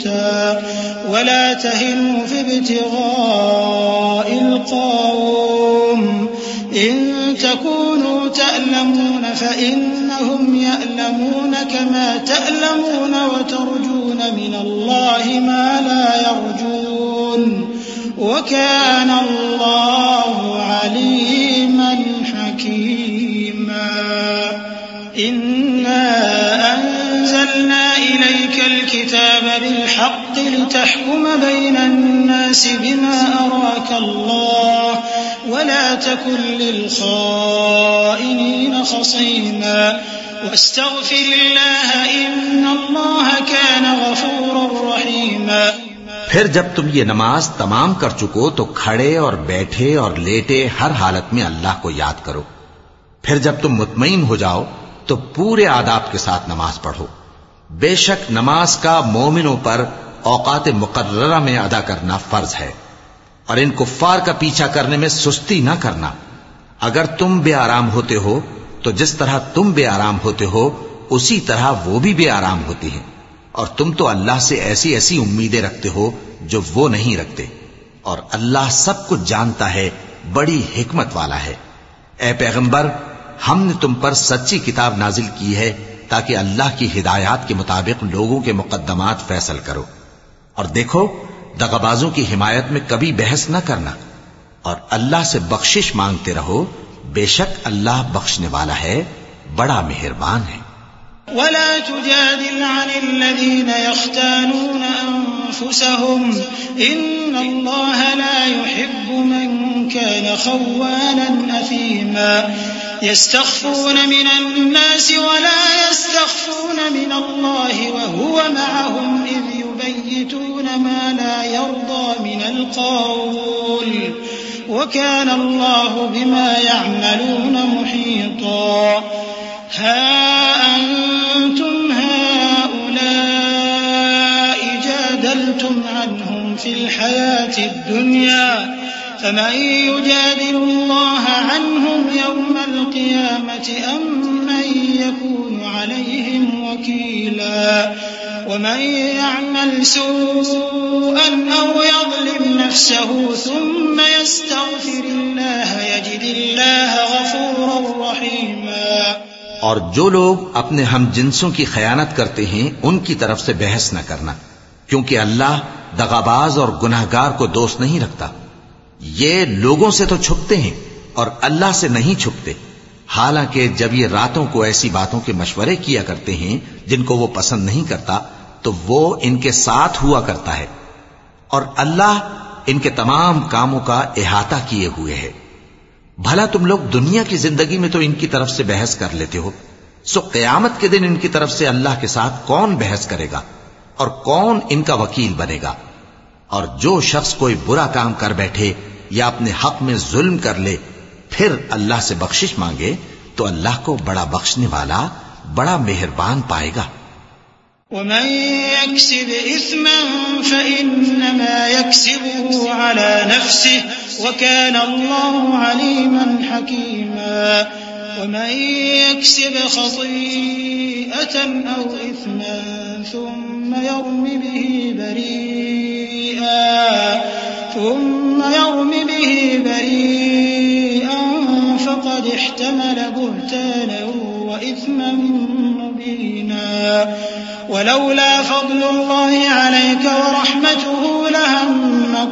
موسى ولا تهنوا في ابتغاء القوم إن تكونوا تألمون فإنهم يألمون كما تألمون وترجون من الله ما لا يرجون وكان الله عليما حكيما إنا أنزلنا إليك الكتاب بالحق لتحكم بين الناس بما أراك الله ولا تكن للخائنين خصيما واستغفر الله إن الله كان غفورا رحيما پھر جب تم یہ نماز تمام کر چکو تو کھڑے اور بیٹھے اور لیٹے ہر حالت میں اللہ کو یاد کرو. پھر جب تم مطمئن ہو جاؤ تو پورے آداب کے ساتھ نماز پڑھو. بے شک نماز کا مومنوں پر اوقات مقررہ میں ادا کرنا فرض ہے اور ان کفار کا پیچھا کرنے میں سستی نہ کرنا. اگر تم بے آرام ہوتے ہو تو جس طرح تم بے آرام ہوتے ہو اسی طرح وہ بھی بے آرام ہوتی ہیں، اور تم تو اللہ سے ایسی ایسی امیدیں رکھتے ہو جو وہ نہیں رکھتے، اور اللہ سب کچھ جانتا ہے، بڑی حکمت والا ہے. اے پیغمبر، ہم نے تم پر سچی کتاب نازل کی ہے تاکہ اللہ کی ہدایات کے مطابق لوگوں کے مقدمات فیصل کرو. اور دیکھو، دغابازوں کی حمایت میں کبھی بحث نہ کرنا، اور اللہ سے بخشش مانگتے رہو، بے شک اللہ بخشنے والا ہے، بڑا مہربان ہے. ولا تجادل عن الذين يختانون أنفسهم إن الله لا يحب من كان خوانا أثيما يستخفون من الناس ولا يستخفون من الله وهو معهم إذ يبيتون ما لا يرضى من القول وكان الله بما يعملون محيطا. ها أنتم هؤلاء جادلتم عنهم في الحياة الدنيا فمن يجادل الله عنهم يوم القيامة أم من يكون عليهم وكيلا. ومن يعمل سوءا أو يظلم نفسه ثم يستغفر الله يجد الله غفورا رحيما. اور جو لوگ اپنے ہم جنسوں کی خیانت کرتے ہیں ان کی طرف سے بحث نہ کرنا، کیونکہ اللہ دغاباز اور گناہگار کو دوست نہیں رکھتا. یہ لوگوں سے تو چھپتے ہیں اور اللہ سے نہیں چھپتے، حالانکہ جب یہ راتوں کو ایسی باتوں کے مشورے کیا کرتے ہیں جن کو وہ پسند نہیں کرتا تو وہ ان کے ساتھ ہوا کرتا ہے، اور اللہ ان کے تمام کاموں کا احاطہ کیے ہوئے ہے. بھلا تم لوگ دنیا کی زندگی میں تو ان کی طرف سے بحث کر لیتے ہو، سو قیامت کے دن ان کی طرف سے اللہ کے ساتھ کون بحث کرے گا اور کون ان کا وکیل بنے گا؟ اور جو شخص کوئی برا کام کر بیٹھے یا اپنے حق میں ظلم کر لے پھر اللہ سے بخشش مانگے تو اللہ کو بڑا بخشنے والا، بڑا مہربان پائے گا. ومن يكسب إثما فإنما يكسبه على نفسه وكان الله عليما حكيما. ومن يكسب خطيئة أو إثما ثم يرم به بريئا ثم يرم به بريئا فقد احتمل بهتانا وإثما مبينا. ولولا فضل الله عليك ورحمته لهم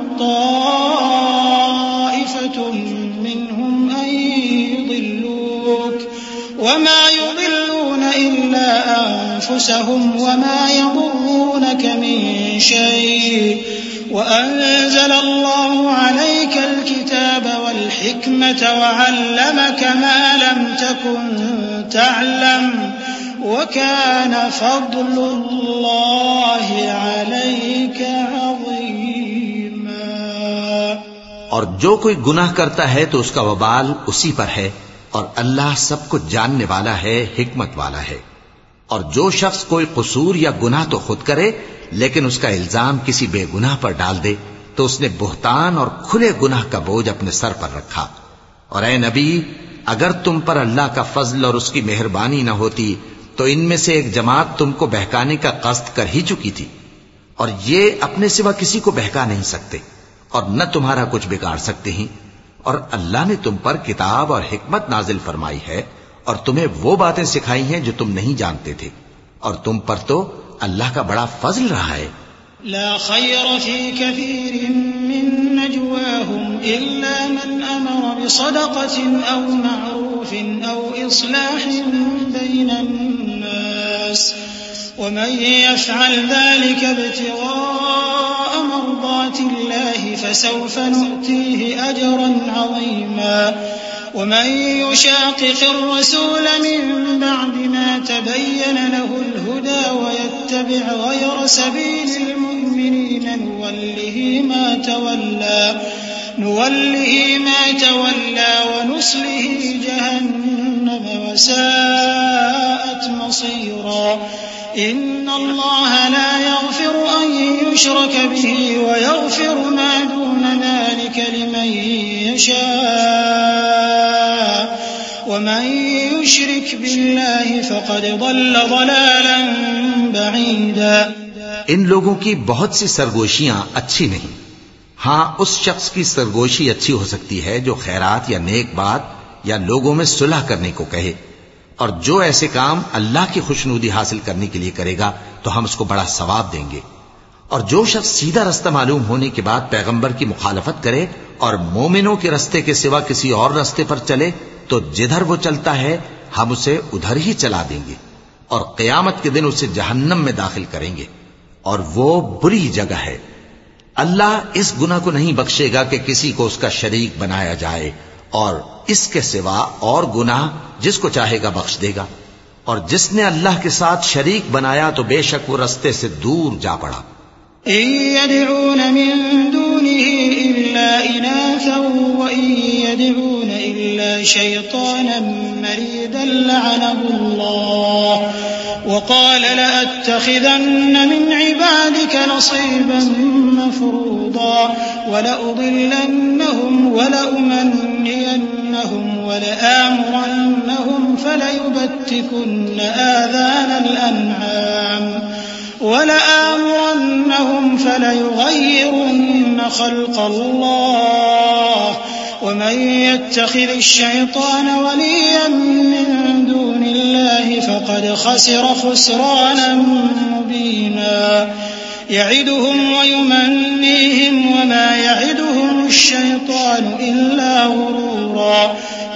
طائفة منهم أن يضلوك وما يضلون إلا أنفسهم وما يضرونك من شيء وأنزل الله عليك الكتاب والحكمة وعلمك ما لم تكن تعلم وَكَانَ فَضْلُ اللَّهِ عَلَيْكَ عَظِيمًا. اور جو کوئی گناہ کرتا ہے تو اس کا وبال اسی پر ہے، اور اللہ سب کچھ جاننے والا ہے، حکمت والا ہے. اور جو شخص کوئی قصور یا گناہ تو خود کرے لیکن اس کا الزام کسی بے گناہ پر ڈال دے تو اس نے بہتان اور کھلے گناہ کا بوجھ اپنے سر پر رکھا. اور اے نبی، اگر تم پر اللہ کا فضل اور اس کی مہربانی نہ ہوتی تو ان میں سے ایک جماعت تم کو بہکانے کا قصد کر ہی چکی تھی. اور یہ اپنے سوا کسی کو بہکا نہیں سکتے اور نہ تمہارا کچھ بگاڑ سکتے ہیں، اور اللہ نے تم پر کتاب اور حکمت نازل فرمائی ہے اور تمہیں وہ باتیں سکھائی ہیں جو تم نہیں جانتے تھے، اور تم پر تو اللہ کا بڑا فضل رہا ہے۔ لا خير في كثير من نجواهم إلا من أمر بصدقة أو معروف أو إصلاح بين الناس ومن يفعل ذلك ابتغاء مرضات الله فسوف نؤتيه أجرا عظيما ومن يشاقق الرسول من بعد ما تبين له الهدى ويتبع غير سبيل المؤمنين نوله ما تولى نوله ما تولى ونصله جهنم وساءت مصيرا إن الله لا يغفر أن يشرك به ويغفر ما دون ذلك لمن يشاء ومن يشرك بالله فقد ضل ضلالا بعيدا۔ ان لوگوں کی بہت سی سرگوشیاں اچھی نہیں، ہاں اس شخص کی سرگوشی اچھی ہو سکتی ہے جو خیرات یا نیک بات یا لوگوں میں صلح کرنے کو کہے، اور جو ایسے کام اللہ کی خوشنودی حاصل کرنے کے لیے کرے گا تو ہم اس کو بڑا ثواب دیں گے۔ اور جو شخص سیدھا رستہ معلوم ہونے کے بعد پیغمبر کی مخالفت کرے اور مومنوں کے رستے کے سوا کسی اور رستے پر چلے تو جدھر وہ چلتا ہے ہم اسے ادھر ہی چلا دیں گے، اور قیامت کے دن اسے جہنم میں داخل کریں گے، اور وہ بری جگہ ہے۔ اللہ اس گناہ کو نہیں بخشے گا کہ کسی کو اس کا شریک بنایا جائے، اور اس کے سوا اور گناہ جس کو چاہے گا بخش دے گا، اور جس نے اللہ کے ساتھ شریک بنایا تو بے شک وہ رستے سے دور جا پڑا۔ إن يدعون من دونه إلا إناثا وإن يدعون إلا شيطانا مريدا لعنه الله وقال لأتخذن من عبادك نصيبا مفروضا ولأضلنهم ولأمنينهم ولآمرنهم فليبتكن آذان الأنعام وَلَآمُرَنَّهُمْ فَلَيُغَيِّرُنَّ خَلْقَ اللَّهِ وَمَن يَتَّخِذِ الشَّيْطَانَ وَلِيًّا مِّن دُونِ اللَّهِ فَقَدْ خَسِرَ خُسْرَانًا مُّبِينًا يَعِدُهُمْ وَيُمَنِّيهِمْ وَمَا يَعِدُهُمُ الشَّيْطَانُ إِلَّا غُرُورًا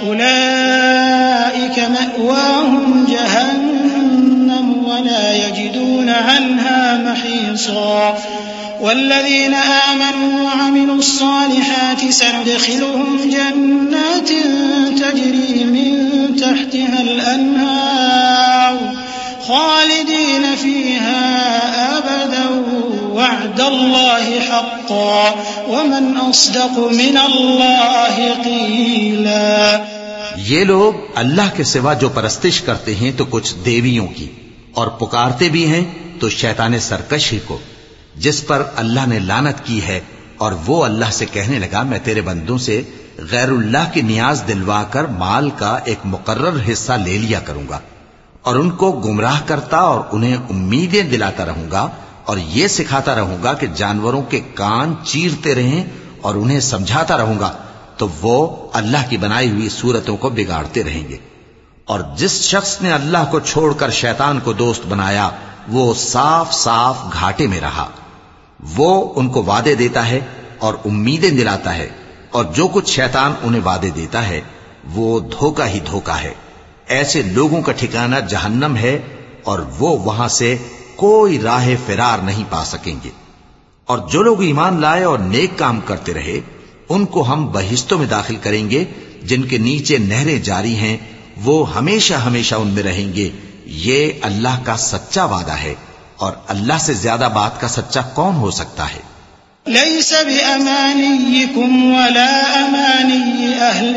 أُولَئِكَ مَأْوَاهُمْ جَهَنَّمُ وَلَا يَجِدُونَ عَنْهَا مَحِيصًا والذين آمنوا وعملوا الصالحات سندخلهم جنات تجري من تحتها الأنهار خالدين فيها أبدا وعد الله حقا ومن أصدق من الله قيلا۔ یہ لوگ اللہ کے سوا جو پرستش کرتے ہیں تو کچھ دیویوں کی، اور پکارتے بھی ہیں تو شیطان سرکش ہی کو، جس پر اللہ نے لعنت کی ہے، اور وہ اللہ سے کہنے لگا میں تیرے بندوں سے غیر اللہ کی نیاز دلوا کر مال کا ایک مقرر حصہ لے لیا کروں گا، اور ان کو گمراہ کرتا اور انہیں امیدیں دلاتا رہوں گا، اور یہ سکھاتا رہوں گا کہ جانوروں کے کان چیرتے رہیں اور انہیں سمجھاتا رہوں گا، تو وہ اللہ کی بنائی ہوئی صورتوں کو بگاڑتے رہیں گے۔ اور جس شخص نے اللہ کو چھوڑ کر شیطان کو دوست بنایا وہ صاف صاف گھاٹے میں رہا۔ وہ ان کو وعدے دیتا ہے اور امیدیں دلاتا ہے، اور جو کچھ شیطان انہیں وعدے دیتا ہے وہ دھوکہ ہی دھوکہ ہے۔ ایسے لوگوں کا ٹھکانہ جہنم ہے، اور وہ وہاں سے کوئی راہ فرار نہیں پا سکیں گے۔ اور جو لوگ ایمان لائے اور نیک کام کرتے رہے ان کو ہم بہشتوں میں داخل کریں گے جن کے نیچے نہریں جاری ہیں، وہ ہمیشہ ہمیشہ ان میں رہیں گے۔ یہ اللہ کا سچا وعدہ ہے، اور اللہ سے زیادہ بات کا سچا کون ہو سکتا ہے؟ ليس بأمانيكم ولا أماني أهل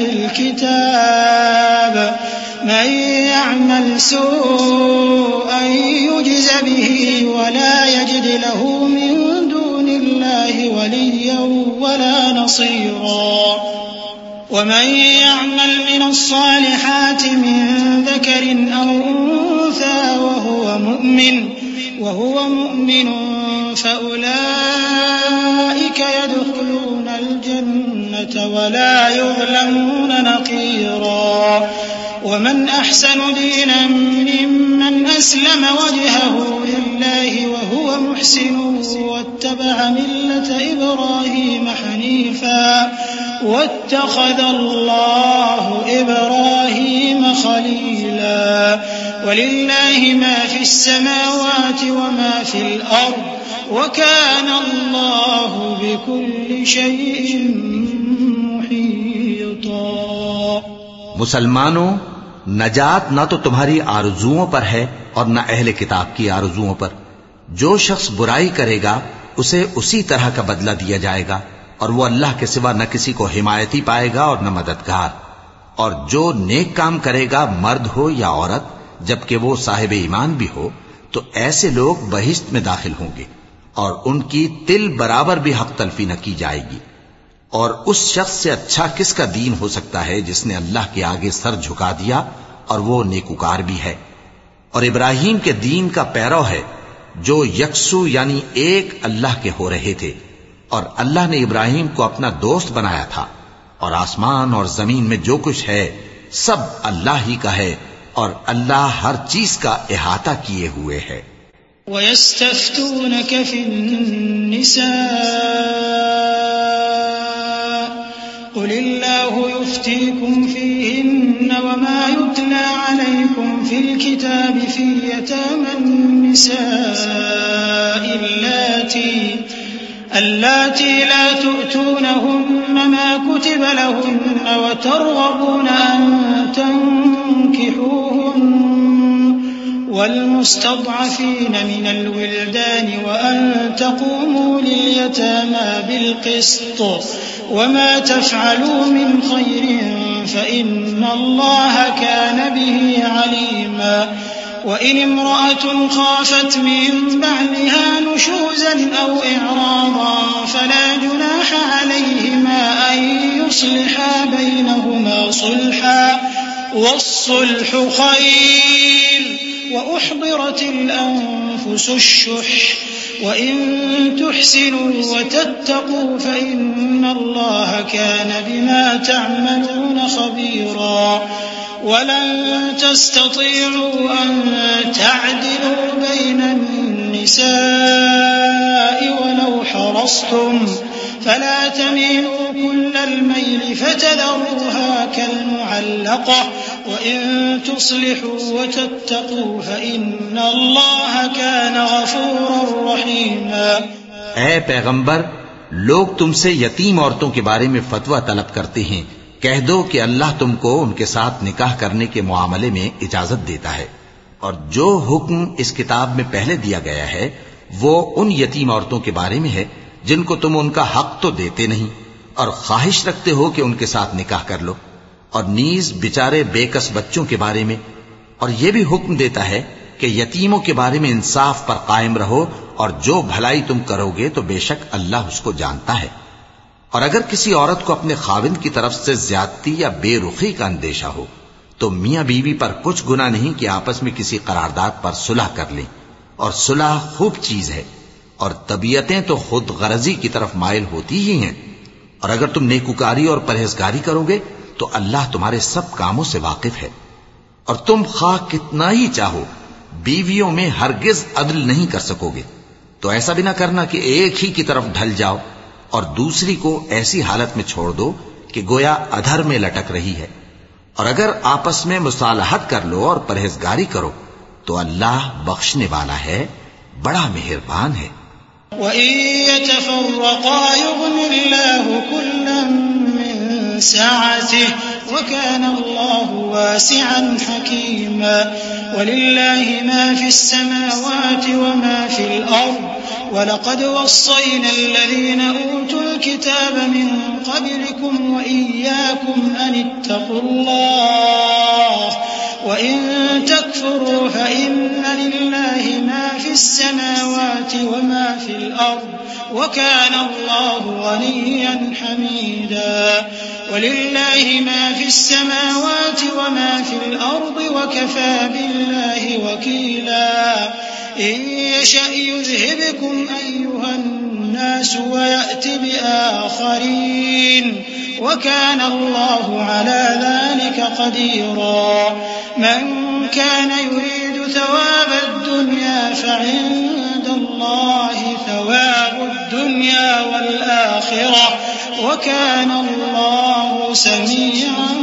الكتاب من يعمل سوءا يجز به ولا يجد له من دون الله وليا ولا نصيرا ومن يعمل من الصالحات من ذكر أو أنثى وهو مؤمن وهو مؤمن فأولئك يدخلون الجنة ولا يظلمون نقيرا ومن أحسن دينا ممن أسلم وجهه لله وهو محسن واتبع ملة إبراهيم حنيفا واتخذ الله إبراهيم خليلا ولله ما في السماوات وما في الأرض وكان الله بكل شيء محيطا. مسلمانوں، نجات نہ تو تمہاری آرزوؤں پر ہے اور نہ اہل کتاب کی آرزوؤں پر. جو شخص برائی کرے گا اسے اسی طرح کا بدلہ دیا جائے گا اور وہ اللہ کے سوا نہ کسی کو حمایتی پائے گا اور نہ مددگار. اور جو نیک کام کرے گا مرد ہو یا عورت جبکہ وہ صاحب ایمان بھی ہو تو ایسے لوگ بہشت میں داخل ہوں گے اور ان کی تل برابر بھی حق تلفی نہ کی جائے گی. اور اس شخص سے اچھا کس کا دین ہو سکتا ہے جس نے اللہ کے آگے سر جھکا دیا اور وہ نیکوکار بھی ہے. اور ابراہیم کے دین کا پیرو ہے جو یکسو یعنی ایک اللہ کے ہو رہے تھے. اور اللہ نے ابراہیم کو اپنا دوست بنایا تھا. اور آسمان اور زمین میں جو کچھ ہے سب اللہ ہی کا ہے اور اللہ ہر چیز کا احاطہ کیے ہوئے ہے. وَيَسْتَفْتُونَكَ فِي النِّسَاءِ قُلِ اللَّهُ يُفْتِيكُمْ فِيهِنَّ وَمَا يُتْلَى عَلَيْكُمْ فِي الْكِتَابِ فِي يَتَامَى النِّسَاءِ اللَّاتِي اللَّاتِي لَا تُؤْتُونَهُنَّ مَا كُتِبَ لَهُنَّ وَتَرْغَبُونَ أَن تَنكِحُوهُنَّ والمستضعفين من الولدان وأن تقوموا لليتامى بالقسط وما تفعلوا من خير فإن الله كان به عليما. وإن امرأة خافت من بعلها نشوزا أو إعراضا فلا جناح عليهما أن يصلحا بينهما صلحا والصلح خير وأحضرت الأنفس الشح وإن تحسنوا وتتقوا فإن الله كان بما تعملون خبيرا. ولن تستطيعوا أن تعدلوا بين النساء ولو حرصتم فلا تميلوا كل الميل فتذروها كالمعلقة وإن تصلحوا وتتقوا فإن الله كان غفورا رحيما. اے پیغمبر، لوگ تم سے یتیم عورتوں کے بارے میں فتویٰ طلب کرتے ہیں. کہہ دو کہ اللہ تم کو ان کے ساتھ نکاح کرنے کے معاملے میں اجازت دیتا ہے اور جو حکم اس کتاب میں پہلے دیا گیا ہے وہ ان یتیم عورتوں کے بارے میں ہے جن کو تم ان کا حق تو دیتے نہیں اور خواہش رکھتے ہو کہ ان کے ساتھ نکاح کر لو. اور نیز بیچارے بے کس بچوں کے بارے میں. اور یہ بھی حکم دیتا ہے کہ یتیموں کے بارے میں انصاف پر قائم رہو اور جو بھلائی تم کرو گے تو بے شک اللہ اس کو جانتا ہے. اور اگر کسی عورت کو اپنے خاوند کی طرف سے زیادتی یا بے رخی کا اندیشہ ہو تو میاں بیوی پر کچھ گناہ نہیں کہ آپس میں کسی قرارداد پر صلح کر لیں. اور صلح خوب چیز ہے اور طبیعتیں تو خود غرضی کی طرف مائل ہوتی ہی ہیں. اور اگر تم نیکوکاری اور پرہیزگاری کرو گے تو اللہ تمہارے سب کاموں سے واقف ہے. اور تم خواہ کتنا ہی چاہو بیویوں میں ہرگز عدل نہیں کر سکو گے. تو ایسا بھی نہ کرنا کہ ایک ہی کی طرف ڈھل جاؤ اور دوسری کو ایسی حالت میں چھوڑ دو کہ گویا ادھر میں لٹک رہی ہے. اور اگر آپس میں مصالحت کر لو اور پرہیزگاری کرو تو اللہ بخشنے والا ہے، بڑا مہربان ہے. وَإِن يَتَفَرَّقَا يُغْنِ اللَّهُ كُلًّا مِّن سَعَتِهِ وَكَانَ اللَّهُ وَاسِعًا حَكِيمًا. وَلِلَّهِ مَا فِي السَّمَاوَاتِ وَمَا فِي الْأَرْضِ وَلَقَدْ وَصَّيْنَا الَّذِينَ أُوتُوا الْكِتَابَ مِن قَبْلِكُمْ وَإِيَّاكُمْ أَنِ اتَّقُوا اللَّهَ وَإِن تَكْفُرُوا فَإِنَّ لِلَّهِ مَا فِي السَّمَاوَاتِ وَمَا فِي الْأَرْضِ وَكَانَ اللَّهُ غَنِيًّا حَمِيدًا. وَلِلَّهِ مَا فِي السَّمَاوَاتِ وَمَا فِي الْأَرْضِ وَكَفَى بِاللَّهِ وَكِيلًا. إن يشأ يذهبكم أيها الناس ويأت بآخرين وكان الله على ذلك قديرا من كان يريد ثواب الدنيا فعند الله ثواب الدنيا والآخرة وكان الله سميعا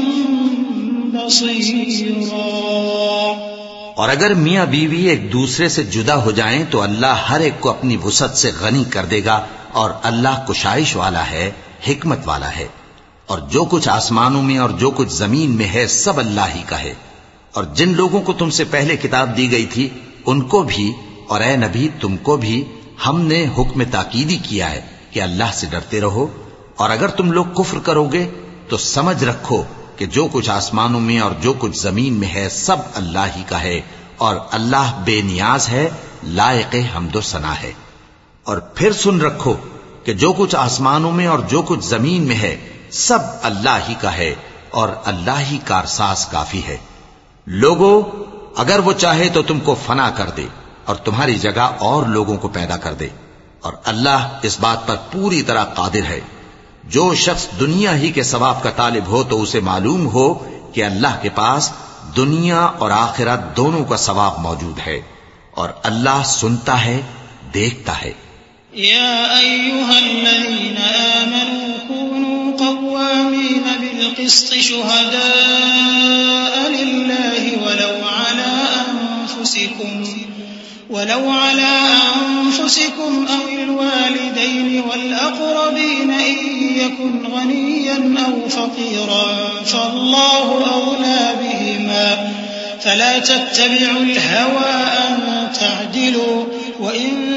بصيرا. اور اگر میاں بیوی ایک دوسرے سے جدا ہو جائیں تو اللہ ہر ایک کو اپنی وسعت سے غنی کر دے گا اور اللہ کشائش والا ہے، حکمت والا ہے. اور جو کچھ آسمانوں میں اور جو کچھ زمین میں ہے سب اللہ ہی کا ہے. اور جن لوگوں کو تم سے پہلے کتاب دی گئی تھی ان کو بھی اور اے نبی تم کو بھی ہم نے حکم تاکیدی کیا ہے کہ اللہ سے ڈرتے رہو. اور اگر تم لوگ کفر کرو گے تو سمجھ رکھو کہ جو کچھ آسمانوں میں اور جو کچھ زمین میں ہے سب اللہ ہی کا ہے اور اللہ بے نیاز ہے، لائق حمد و ثنا ہے. اور پھر سن رکھو کہ جو کچھ آسمانوں میں اور جو کچھ زمین میں ہے سب اللہ ہی کا ہے اور اللہ ہی کارساز کافی ہے. لوگو اگر وہ چاہے تو تم کو فنا کر دے اور تمہاری جگہ اور لوگوں کو پیدا کر دے، اور اللہ اس بات پر پوری طرح قادر ہے. جو شخص دنیا ہی کے ثواب کا طالب ہو تو اسے معلوم ہو کہ اللہ کے پاس دنیا اور آخرت دونوں کا ثواب موجود ہے، اور اللہ سنتا ہے، دیکھتا ہے. يا أيها الذين آمنوا كونوا قوامين بالقسط شهداء لله ولو على أنفسكم ولو على أنفسكم أو الوالدين والأقربين إن يكن غنيا أو فقيرا فالله أولى بهما فلا تتبعوا الهوى أن تعدلوا وإن